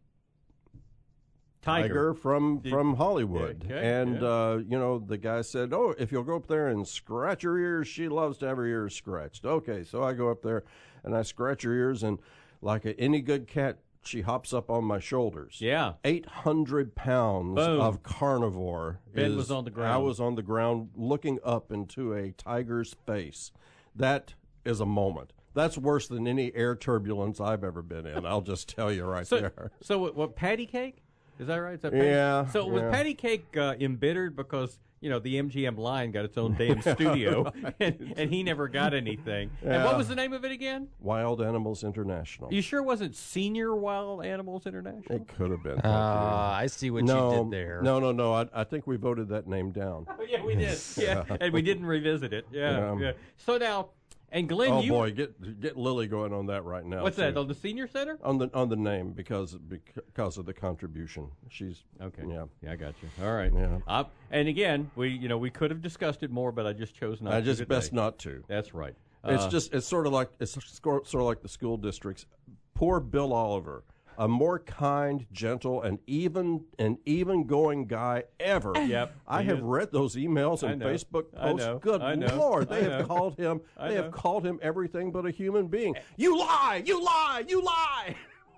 Tiger. tiger from Did- from Hollywood, Okay, and yeah. uh, you know the guy said, "Oh, if you'll go up there and scratch her ears, she loves to have her ears scratched." Okay, so I go up there and I scratch her ears, and like a, any good cat, she hops up on my shoulders. Yeah. eight hundred pounds Boom. of carnivore. Ben is- was on the ground. I was on the ground looking up into a tiger's face. That is a moment. That's worse than any air turbulence I've ever been in. I'll just tell you right So, there. so what, what, patty cake? Is that right? Is that patty? Yeah, So was yeah. patty cake uh, embittered because, you know, the M G M line got its own damn studio and, and he never got anything. And Yeah. what was the name of it again? Wild Animals International. You sure it wasn't Senior Wild Animals International? It could have been. Ah, I see what no, you did there. No, no, no. I, I think we voted that name down. Oh, yeah, we did. Yeah, and we didn't revisit it. Yeah, Yeah. yeah. So now, and Glenn, oh you... boy, get get Lily going on that right now. What's too. that, on the Senior Center? On the on the name because because of the contribution. She's Okay. Yeah. Yeah, I got you. All right. Yeah. Uh, and again, we you know we could have discussed it more, but I just chose not I to. just today. best not to. That's right. It's Uh, just it's sort of like it's sort of like the school districts. Poor Bill Oliver, a more kind, gentle, and even and even going guy ever. Yep. I He have is. read those emails I and know. Facebook I posts. know. Good I know. Lord, they I have know. called him. I They know. have called him everything but a human being. You lie! You lie! You lie!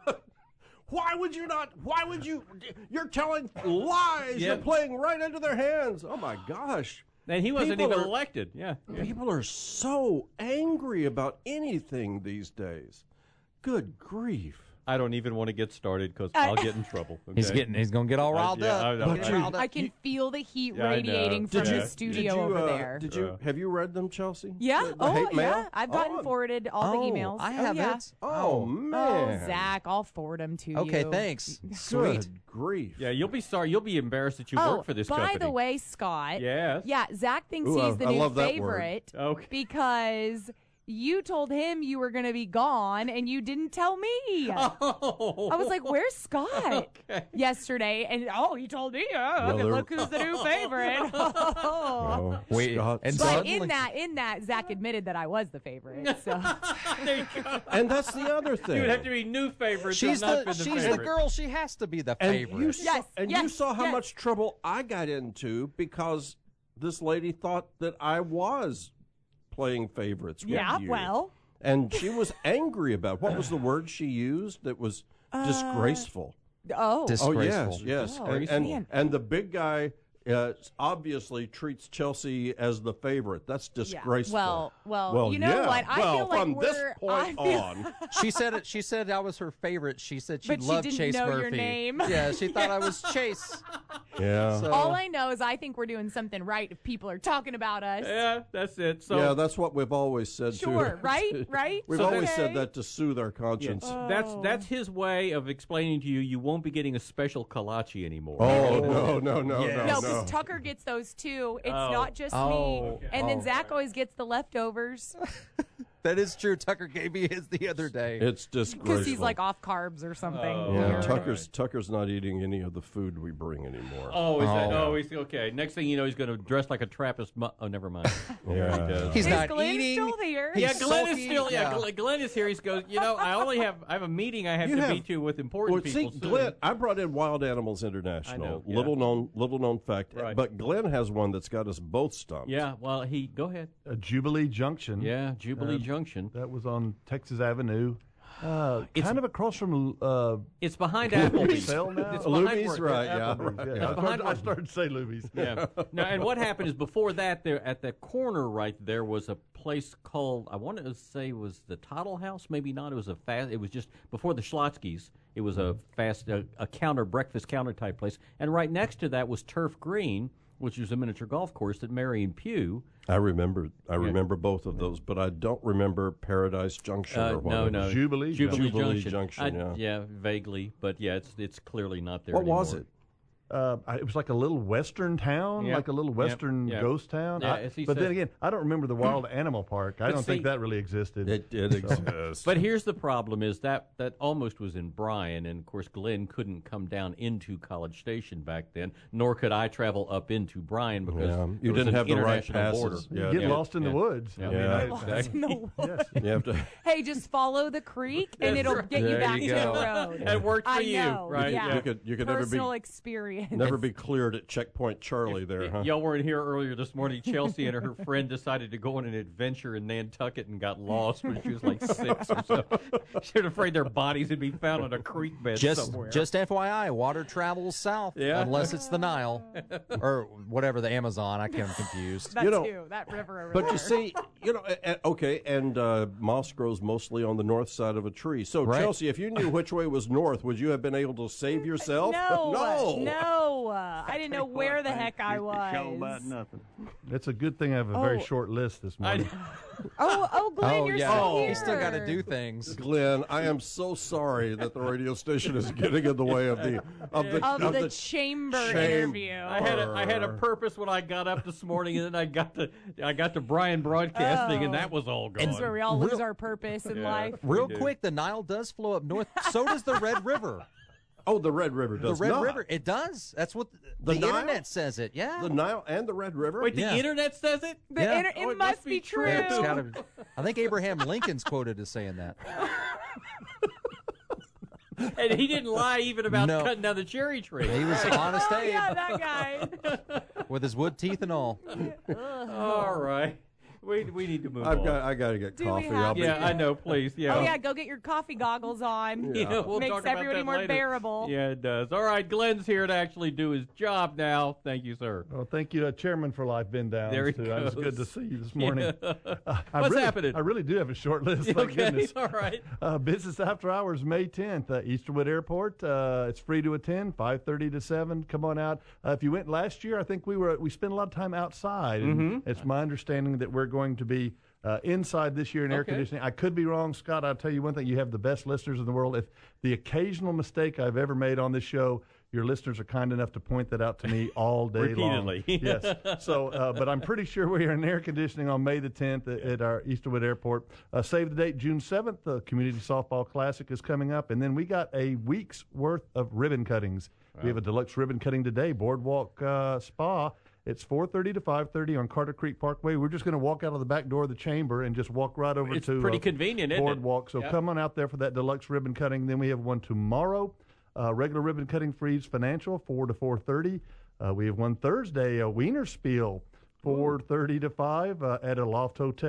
Why would you not? Why would you? You're telling lies. You're Yeah. playing right into their hands. Oh my gosh! And he wasn't People even are- elected. Yeah. yeah. People are so angry about anything these days. Good grief. I don't even want to get started because I'll get in trouble. He's okay? getting. He's gonna get all Uh, riled yeah, up. I know, He'll right? get riled up. I can feel the heat Yeah, I know. radiating Did from you- the studio Did you, over uh, there. Did you have you read them, Chelsea? Yeah. The, the oh, hate mail? yeah. I've gotten Oh. forwarded all the Oh, emails. I oh, have yeah. it. Oh Oh, man. Zach, I'll forward them to you. Okay, thanks. Sweet. Good grief. Yeah, you'll be sorry. You'll be embarrassed that you oh, work for this by company. the way, Scott. Yes. Yeah, Zach thinks Ooh, he's I- the I new love that word. favorite Okay. because you told him you were going to be gone and you didn't tell me. Oh. I was like, "Where's Scott?" Okay. yesterday, and oh, he told me, oh, Well, look, there- look who's the new favorite. Oh, Wait, Scott. and But suddenly- in that, in that, Zach admitted that I was the favorite. So There you go. And that's the other thing. You would have to be new favorites. she's have not the been the she's favorite. the girl. She has to be the and favorite. you saw, Yes, and you yes, saw how yes. much trouble I got into because this lady thought that I was playing favorites with yeah, you. well, And she was angry about what was the word she used that was disgraceful. oh, Dis- Oh Disgraceful. yes, yes. Oh, and, man. and and the big guy uh, obviously treats Chelsea as the favorite. That's disgraceful. Well, well, well you know yeah. what? I well, feel like from we're, this point I feel, on, She said it. She said I was her favorite. She said she But she loved didn't Chase know Murphy. your name. Yeah, she thought I was Chase. yeah, So, all I know is I think we're doing something right if people are talking about us. Yeah, that's it. So yeah, that's what we've always said. Sure, to, right, right. We've So always okay. said that to soothe our conscience. Yeah, that's that's his way of explaining to you you won't be getting a special kolache anymore. Oh no, no, no, Yes. no, No, no. because Tucker gets those too. It's Oh. not just Oh. me. And then Oh. Zach always gets the leftovers that is true. Tucker gave me his the other day. It's disgraceful. because he's like off carbs or something. Oh. yeah, All Tucker's Tucker's not eating any of the food we bring anymore. Oh, is that? Oh. Oh, he's okay. Next thing you know, he's going to dress like a Trappist. Mu- oh, never mind. Yeah. He does. He's Is not Glenn eating. still here? Yeah, He's Glenn is sulky. still. Yeah, Yeah. Glenn, Glenn is here. He goes. You know, I only have. I have a meeting. I have You to have- be to with important Well, see, people. soon. Glenn, I brought in Wild Animals International. I know, yeah. Little known, little known fact. Right. But Glenn has one that's got us both stumped. Yeah. Well, he. Go ahead. Uh, Jubilee Junction. Yeah, Jubilee Uh, Junction. That was on Texas Avenue. Uh, It's- kind of across from uh, It's behind Applebee's. Sale now? It's behind Luby's, where- right? Yeah, Applebee's, right. yeah. It's I, behind started, I where- started to say Luby's. Yeah. Now, and what happened is before that, there at the corner right there was a place called I want to say was the Tuttle House, maybe not. It was a fast. It was just before the Schlotzky's. It was a fast a, a counter breakfast counter type place, and right next to that was Turf Green, which was a miniature golf course that Marion Pugh. I remember. I remember both of those, but I don't remember Paradise Junction Uh, or what. no, it no, was. Jubilee Jubilee Jubilee Junction. Junction, I- yeah. vaguely, but yeah, it's it's clearly not there. What was anymore. it? Uh, I- it was like a little western town, Yep. like a little Yep. western Yep. ghost town. Yeah, I- as he but then said. again, I don't remember the Wild Animal Park. I But don't see- think that really existed. It did exist. But here's the problem: is that that almost was in Bryan, and of course Glenn couldn't come down into College Station back then, nor could I travel up into Bryan because Yeah. there You was didn't an have the right international passes. border. Yeah. Get Yeah. lost in the Yeah. woods. Yeah. I mean, Yeah. I- Lost exactly. in the woods. yes. You have to. Hey, just follow the creek and That's it'll right. get you There back you to go. the road. That worked for I you, know, right? Yeah. You could. You could never be. Personal experience. Never be cleared at Checkpoint Charlie there, huh? Y'all weren't here earlier this morning. Chelsea and her friend decided to go on an adventure in Nantucket and got lost when she was like six or so. She was afraid their bodies would be found on a creek bed Just, somewhere. just F Y I, water travels south Yeah. unless it's the Nile or whatever the Amazon. I get them confused. That You know, too. That river over But there. you see, you know, a- a- okay, and uh, moss grows mostly on the north side of a tree. So, Right. Chelsea, if you knew which way was north, would you have been able to save yourself? No, no. no. uh, I didn't know where the heck I was. nothing. It's a good thing I have a very Oh. short list this morning. Oh, oh, Glenn, Oh you're yeah, still here. he's still got to do things. Glenn, I am so sorry that the radio station is getting in the way of the of the of, of the, the chamber chamber. interview. I had a, I had a purpose when I got up this morning, and then I got to I got to Bryan Broadcasting, and Oh. that was all gone. That's where we all lose our purpose in Yeah. life. Real do. quick, the Nile does flow up north. So does the Red River. Oh, the Red River The does Red not. River, it does. That's what The the, Nile? internet says. It, yeah. The Nile and the Red River. Wait, the Yeah. internet says it? The Yeah. inter- it, Oh, it must must be be true. true. It's gotta be- I think Abraham Lincoln's quoted as saying that. And he didn't lie even about No. cutting down the cherry tree. He was honest Oh, Abe yeah, that guy. with his wood teeth and all. All right. We, we need to move I've on. got I got to get Do we coffee. have I'll be, yeah, I know. Please. Yeah. Oh, yeah, go get your coffee goggles on. Yeah, we'll Makes talk about everybody that more later. bearable. Yeah, it does. All right, Glenn's here to actually do his job now. Thank you, sir. Well, thank you, uh, Chairman for Life, Ben Downs. There he too. It was goes. good to see you this morning. Yeah. Uh, I What's really, happening? I really do have a short list. Thank Okay, goodness. all right. Uh, business after hours, May tenth, uh, Easterwood Airport. Uh, it's free to attend, five thirty to seven. Come on out. Uh, if you went last year, I think we were we spent a lot of time outside. And Mhm. it's my understanding that we're going to be uh, inside this year in air Okay. conditioning. I could be wrong, Scott. I'll tell you one thing: you have the best listeners in the world. If the occasional mistake I've ever made on this show, your listeners are kind enough to point that out to me all day Repeatedly. long. Yes. So, uh, but I'm pretty sure we are in air conditioning on May the tenth at, at our Easterwood Airport. Uh, save the date, June seventh. The Community Softball Classic is coming up, and then we got a week's worth of ribbon cuttings. We have a deluxe ribbon cutting today, Boardwalk uh, Spa. It's four thirty to five thirty on Carter Creek Parkway. We're just going to walk out of the back door of the chamber and just walk right over It's to pretty uh, convenient, isn't it? Boardwalk. So Yep. come on out there for that deluxe ribbon cutting. Then we have one tomorrow. Uh, regular ribbon cutting freeze financial, four to four thirty. Uh, we have one Thursday, a Wiener Spiel, four thirty to five uh, at a Loft Hotel.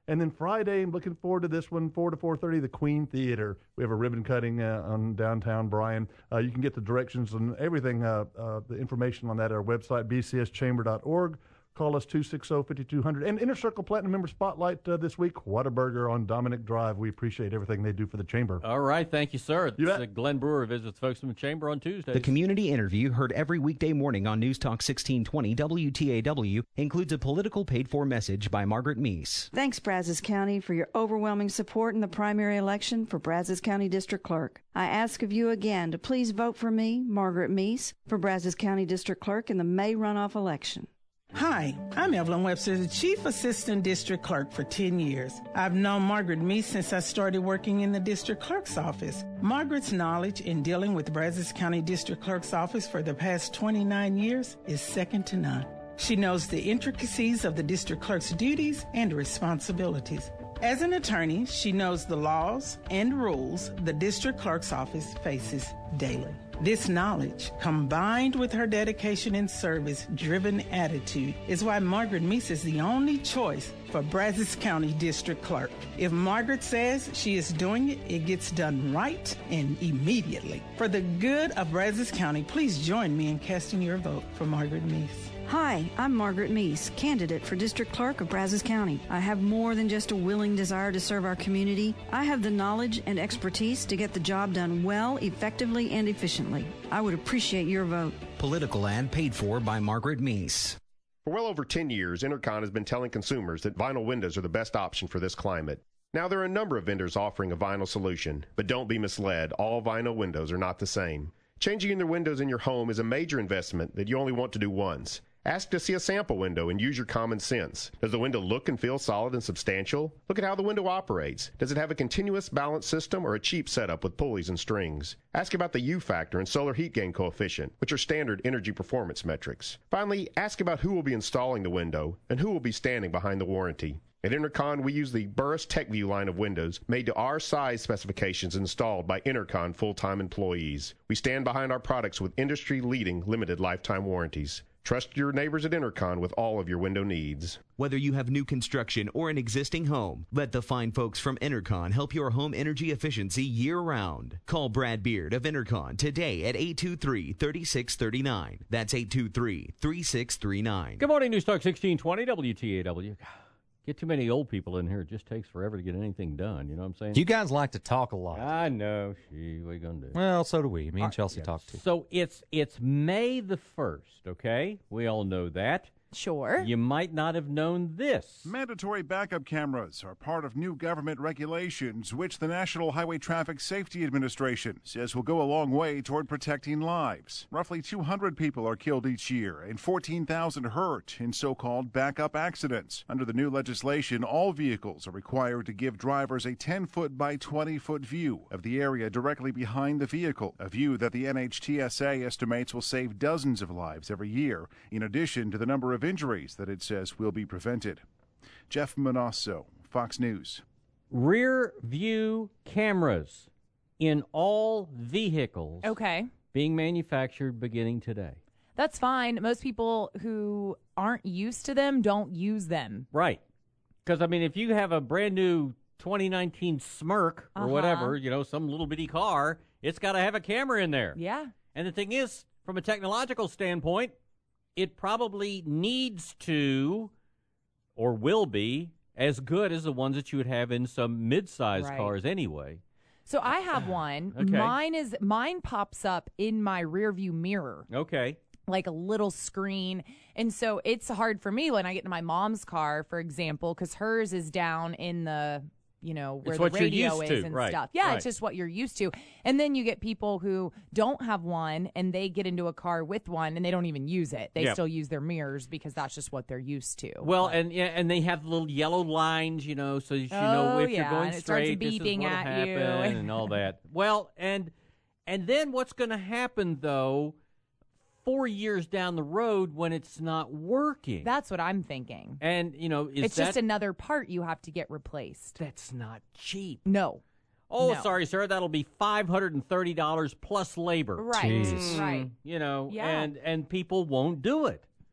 And then Friday, I'm looking forward to this one, four to four thirty, the Queen Theater. We have a ribbon cutting uh, on downtown Bryan. Uh, you can get the directions and everything, uh, uh, the information on that at our website, b c s chamber dot org. Call us two six zero, five two zero zero. And Inner Circle Platinum Member Spotlight uh, this week, Whataburger on Dominic Drive. We appreciate everything they do for the Chamber. All right. Thank you, sir. You it's, uh, Glenn Brewer visits folks from the Chamber on Tuesdays. The community interview heard every weekday morning on News Talk sixteen twenty W T A W includes a political paid-for message by Margaret Meese. Thanks, Brazos County, for your overwhelming support in the primary election for Brazos County District Clerk. I ask of you again to please vote for me, Margaret Meese, for Brazos County District Clerk in the May runoff election. Hi, I'm Evelyn Webster, the Chief Assistant District Clerk for ten years. I've known Margaret Meese since I started working in the District Clerk's office. Margaret's knowledge in dealing with Brazos County District Clerk's office for the past twenty-nine years is second to none. She knows the intricacies of the District Clerk's duties and responsibilities. As an attorney, she knows the laws and rules the District Clerk's office faces daily. This knowledge, combined with her dedication and service-driven attitude, is why Margaret Meese is the only choice for Brazos County District Clerk. If Margaret says she is doing it, it gets done right and immediately. For the good of Brazos County, please join me in casting your vote for Margaret Meese. Hi, I'm Margaret Meese, candidate for District Clerk of Brazos County. I have more than just a willing desire to serve our community. I have the knowledge and expertise to get the job done well, effectively, and efficiently. I would appreciate your vote. Political ad paid for by Margaret Meese. For well over ten years, Intercon has been telling consumers that vinyl windows are the best option for this climate. Now, there are a number of vendors offering a vinyl solution, but don't be misled. All vinyl windows are not the same. Changing in the windows in your home is a major investment that you only want to do once. Ask to see a sample window and use your common sense. Does the window look and feel solid and substantial? Look at how the window operates. Does it have a continuous balance system or a cheap setup with pulleys and strings? Ask about the U factor and solar heat gain coefficient, which are standard energy performance metrics. Finally, ask about who will be installing the window and who will be standing behind the warranty. At Intercon, we use the Burris TechView line of windows made to our size specifications installed by Intercon full-time employees. We stand behind our products with industry-leading limited lifetime warranties. Trust your neighbors at Intercon with all of your window needs. Whether you have new construction or an existing home, let the fine folks from Intercon help your home energy efficiency year-round. Call Brad Beard of Intercon today at eight two three, three six three nine. That's eight two three, three six three nine. Good morning, News Talk sixteen twenty W T A W. Get too many old people in here. It just takes forever to get anything done. You know what I'm saying? You guys like to talk a lot. I know. Gee, what are you going to do? Well, so do we. Me and All Chelsea right, talk too. So it's it's May the first, okay? We all know that. Sure. You might not have known this. Mandatory backup cameras are part of new government regulations, which the National Highway Traffic Safety Administration says will go a long way toward protecting lives. Roughly two hundred people are killed each year and fourteen thousand hurt in so-called backup accidents. Under the new legislation, all vehicles are required to give drivers a ten-foot by twenty-foot view of the area directly behind the vehicle, a view that the N H T S A estimates will save dozens of lives every year, in addition to the number of injuries that it says will be prevented. Jeff Manasso, Fox News. Rear view cameras in all vehicles. Okay. Being manufactured beginning today. That's fine. Most people who aren't used to them don't use them. Right. Because, I mean, if you have a brand new twenty nineteen Smirk or Uh-huh. whatever, you know, some little bitty car, it's got to have a camera in there. Yeah. And the thing is, from a technological standpoint, it probably needs to or will be as good as the ones that you would have in some mid-sized Right. cars anyway. So I have one. Okay. Mine is mine pops up in my rearview mirror. Okay. Like a little screen. And so it's hard for me when I get in my mom's car, for example, because hers is down in the, you know, where It's the what you're radio used is to, and right, stuff. Yeah, right. it's just what you're used to. And then you get people who don't have one and they get into a car with one and they don't even use it. They Yeah. still use their mirrors because that's just what they're used to. Well, and yeah, and they have little yellow lines, you know, so you know Oh, if yeah, you're going and it starts straight, this is beeping what'll at you. happen and all that. Well, and and then what's going to happen though? Four years down the road when it's not working. That's what I'm thinking. And, you know, is it's that, just another part you have to get replaced. That's not cheap. No. Oh, No. sorry, sir. That'll be five hundred thirty dollars plus labor. Right. Jesus. Right. You know, Yeah. and, and people won't do it.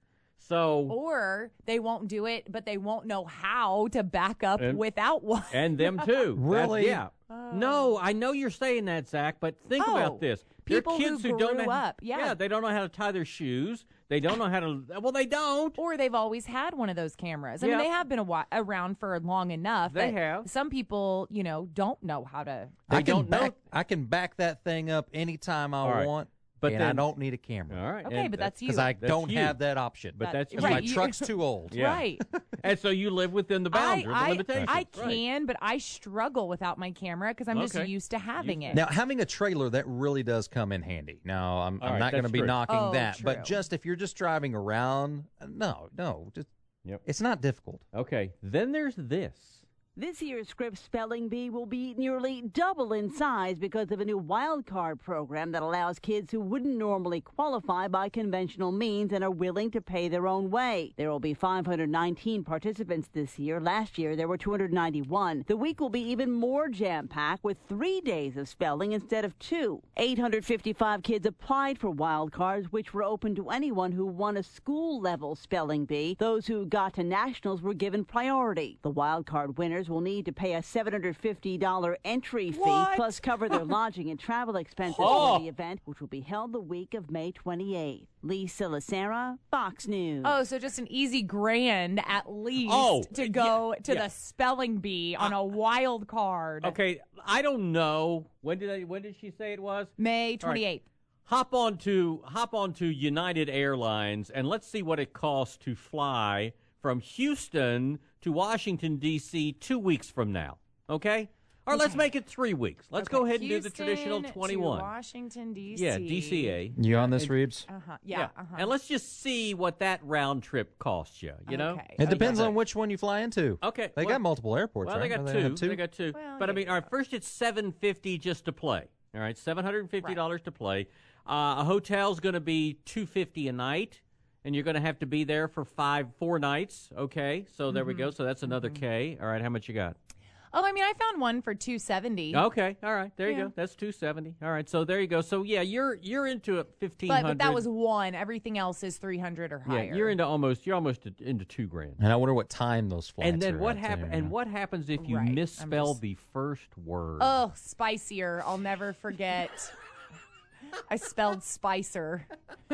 So or they won't do it, but they won't know how to back up And- without one. and them too. Really? That's- yeah. No, I know you're saying that, Zach, but think Oh, about this. There are people kids who don't grew know, up, yeah. they don't know how to tie their shoes. They don't know how to. Well, they don't. Or they've always had one of those cameras. I Yeah. mean, they have been a while, around for long enough. They but have. Some people, you know, don't know how to. I can don't know. back, I can back that thing up anytime I All right. want, But and then- I don't need a camera. All right. Okay, and but that's you. Because I That's don't you. have that option. But that's because you. my you- truck's too old. Yeah. Right. And so you live within the boundaries, I, the limitations. I, I Right. can, but I struggle without my camera because I'm just Okay. used to having it. Now, having a trailer, that really does come in handy. Now, I'm, All I'm right, not going to that's be true. knocking Oh, that, true. but just if you're just driving around, no, no, just Yep. it's not difficult. Okay. Then there's this. This year's Scripps Spelling Bee will be nearly double in size because of a new wild card program that allows kids who wouldn't normally qualify by conventional means and are willing to pay their own way. There will be five hundred nineteen participants this year. Last year, there were two hundred ninety-one. The week will be even more jam-packed with three days of spelling instead of two. eight hundred fifty-five kids applied for wild cards, which were open to anyone who won a school-level spelling bee. Those who got to nationals were given priority. The wild card winners will need to pay a seven hundred fifty dollars entry fee, What? plus cover their lodging and travel expenses Oh. for the event, which will be held the week of May twenty-eighth. Lisa Lacera, Fox News. Oh, so just an easy grand at least Oh, to go yeah, to yeah. the spelling bee on a wild card. Okay. I don't know. When did I, when did she say it was? May twenty-eighth. Hop on to hop on to United Airlines and let's see what it costs to fly from Houston to Washington, D C two weeks from now. Okay? Or let's Okay. make it three weeks. Let's Okay, go ahead and do the Houston traditional to twenty-one. Washington, D C. Yeah, D C A. You on this, Reeves? Uh-huh. Yeah. Uh-huh. And let's just see what that round trip costs you, you know? Okay. It depends Okay. on which one you fly into. Okay. They well- got multiple airports, Well, right? they got Or two. have two. They got two. Well, but I yeah. mean, all right, first it's seven fifty just to play. All right, seven hundred fifty dollars to play. Uh, a hotel's going to be two fifty a night, and you're going to have to be there for five, four nights. Okay, so there we go. So that's another K. All right, how much you got? Oh, I mean, I found one for two seventy. Okay, all right, there you Yeah. go. That's two seventy. All right, so there you go. So yeah, you're you're into it fifteen But, hundred. but that was one. Everything else is three hundred or yeah. higher. You're into almost you're almost into two grand. And I wonder what time those flights And then are what at, happen? too, And yeah. what happens if you Right, I'm misspell just- the first word? Oh, spicier. I'll never forget. I spelled Spicer.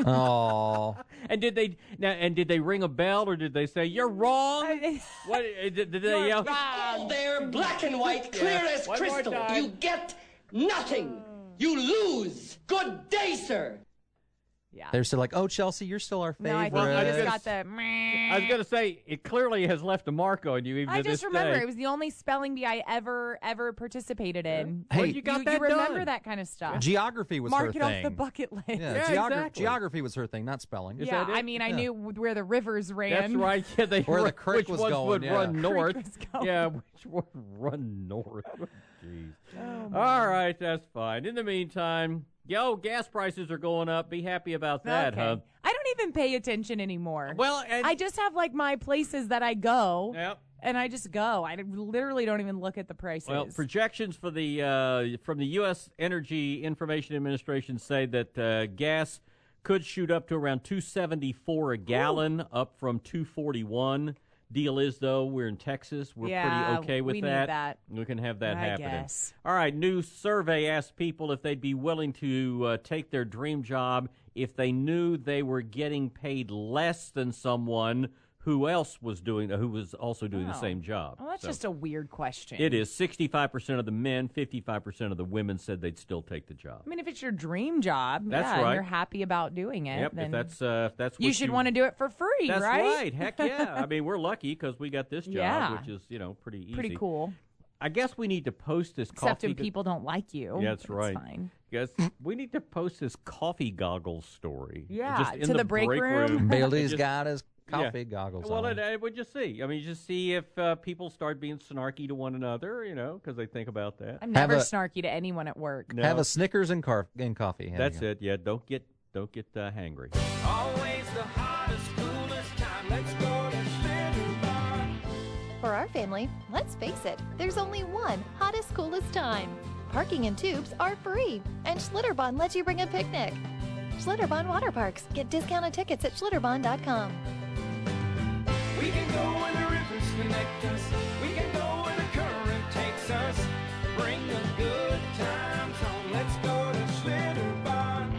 Oh, And did they now? And did they ring a bell or did they say you're wrong? What uh, did, did they yell? Oh, they're black and white, clear Yeah. as One more crystal. time. You get nothing. You lose. Good day, sir. Yeah. they're still like, oh, Chelsea, you're still our No, I favorite. think you Well, just got the. I was gonna say it clearly has left a mark on you. Even I to just this remember day. it was the only spelling bee I ever ever participated in. Hey, Well, you got you, that you remember done. that kind of stuff. Geography was Mark her it thing. off the bucket list. Yeah, Yeah, geogra- exactly. geography was her thing, not spelling. Is Yeah, that it? I mean, I Yeah. knew where the rivers ran. That's right. Yeah, they Where the run- creek which was ones going, would yeah. run Creek north. was going. Yeah, which would run north. Jeez. Oh, All right, that's fine. In the meantime, yo, gas prices are going up. Be happy about that, Okay. huh? I don't even pay attention anymore. Well, and, I just have like my places that I go, Yep. and I just go. I literally don't even look at the prices. Well, projections for the uh, from the U S Energy Information Administration say that uh, gas could shoot up to around two seventy-four a gallon, up from two forty-one. Deal is, though, we're in Texas. We're Yeah, pretty okay with we need that. that. We can have that I happening. guess. All right, new survey asked people if they'd be willing to uh, take their dream job if they knew they were getting paid less than someone who else was doing, who was also doing the Oh. same job. Well, that's So- just a weird question. it is. sixty-five percent of the men, fifty-five percent of the women said they'd still take the job. I mean, if it's your dream job, That's yeah, and right. you're happy about doing it, Yep, then if that's uh, if that's what you should want to do it for free, That's right? right. Heck yeah. I mean, we're lucky because we got this job, Yeah. which is, you know, pretty easy. Pretty cool. I guess we need to post this Except coffee. when people don't like you. Yeah, that's but right. It's fine. Yes, we need to post this coffee goggles story. Yeah, just in to the break room. Bailey's Just- got his yeah. coffee goggles Well, on. it, it would just see. I mean, just see if uh, people start being snarky to one another, you know, because they think about that. I'm never Have a- snarky to anyone at work. No. Have a Snickers and, car- and coffee. There That's you go. it. Yeah, don't get don't get uh, hangry. Always the hottest, coolest time. Let's go to Schlitterbahn. For our family, let's face it, there's only one hottest, coolest time. Parking and tubes are free, and Schlitterbahn lets you bring a picnic. Schlitterbahn Water Parks. Get discounted tickets at schlitterbahn dot com. connect us. We can go where the current takes us. Bring the good times home. Let's go to Schlitterbahn.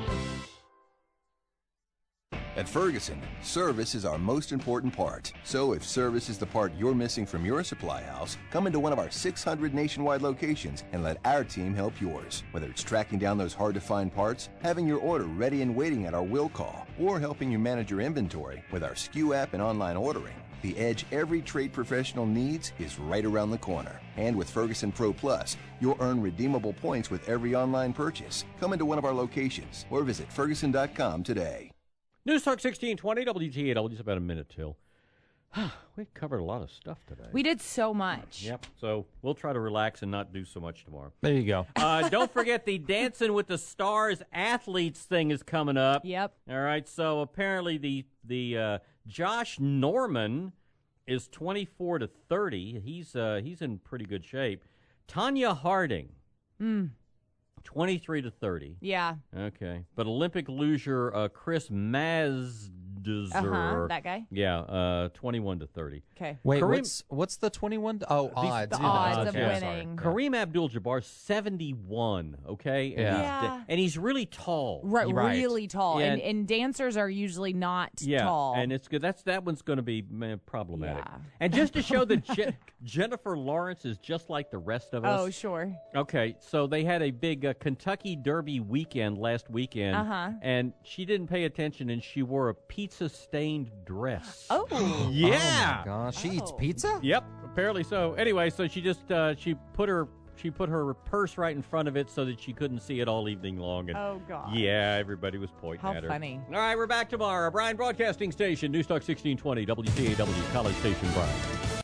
At Ferguson, service is our most important part. So if service is the part you're missing from your supply house, come into one of our six hundred nationwide locations and let our team help yours. Whether it's tracking down those hard-to-find parts, having your order ready and waiting at our will call, or helping you manage your inventory with our S K U app and online ordering, the edge every trade professional needs is right around the corner. And with Ferguson Pro Plus, you'll earn redeemable points with every online purchase. Come into one of our locations or visit Ferguson dot com today. News Talk sixteen twenty, W T A L, just about a minute till. We covered a lot of stuff today. We did so much. Yep. So we'll try to relax and not do so much tomorrow. There you go. Uh, don't forget the Dancing with the Stars athletes thing is coming up. Yep. All right. So apparently the the uh, Josh Norman is twenty-four to thirty. He's uh, he's in pretty good shape. Tanya Harding, Mm. twenty-three to thirty. Yeah. Okay. But Olympic loser uh, Chris Mazdezer. Uh-huh, that guy? Yeah, uh, twenty-one to thirty. Okay. Wait, Kareem- what's what's the twenty-one? Oh, These- odds. The yeah, odds of yeah, sorry. winning. Kareem Abdul-Jabbar, seventy-one, okay? And Yeah. he's Yeah. and he's really tall. Right, Right. really tall. Yeah, And, and dancers are usually not Yeah, tall. and it's good. That's that one's going to be man, problematic. Yeah. And just to show that Je- Jennifer Lawrence is just like the rest of us. Oh, sure. Okay, so they had a big uh, Kentucky Derby weekend last weekend, Uh-huh. and she didn't pay attention, and she wore a pizza-stained dress. Oh. Yeah. Oh, my gosh. She eats Oh. pizza? Yep, apparently so. Anyway, so she just uh, she put her she put her purse right in front of it so that she couldn't see it all evening long. And Oh, God. yeah, everybody was pointing How at her. funny. All right, we're back tomorrow. Bryan Broadcasting Station, News Talk sixteen twenty, W T A W, College Station, Bryan.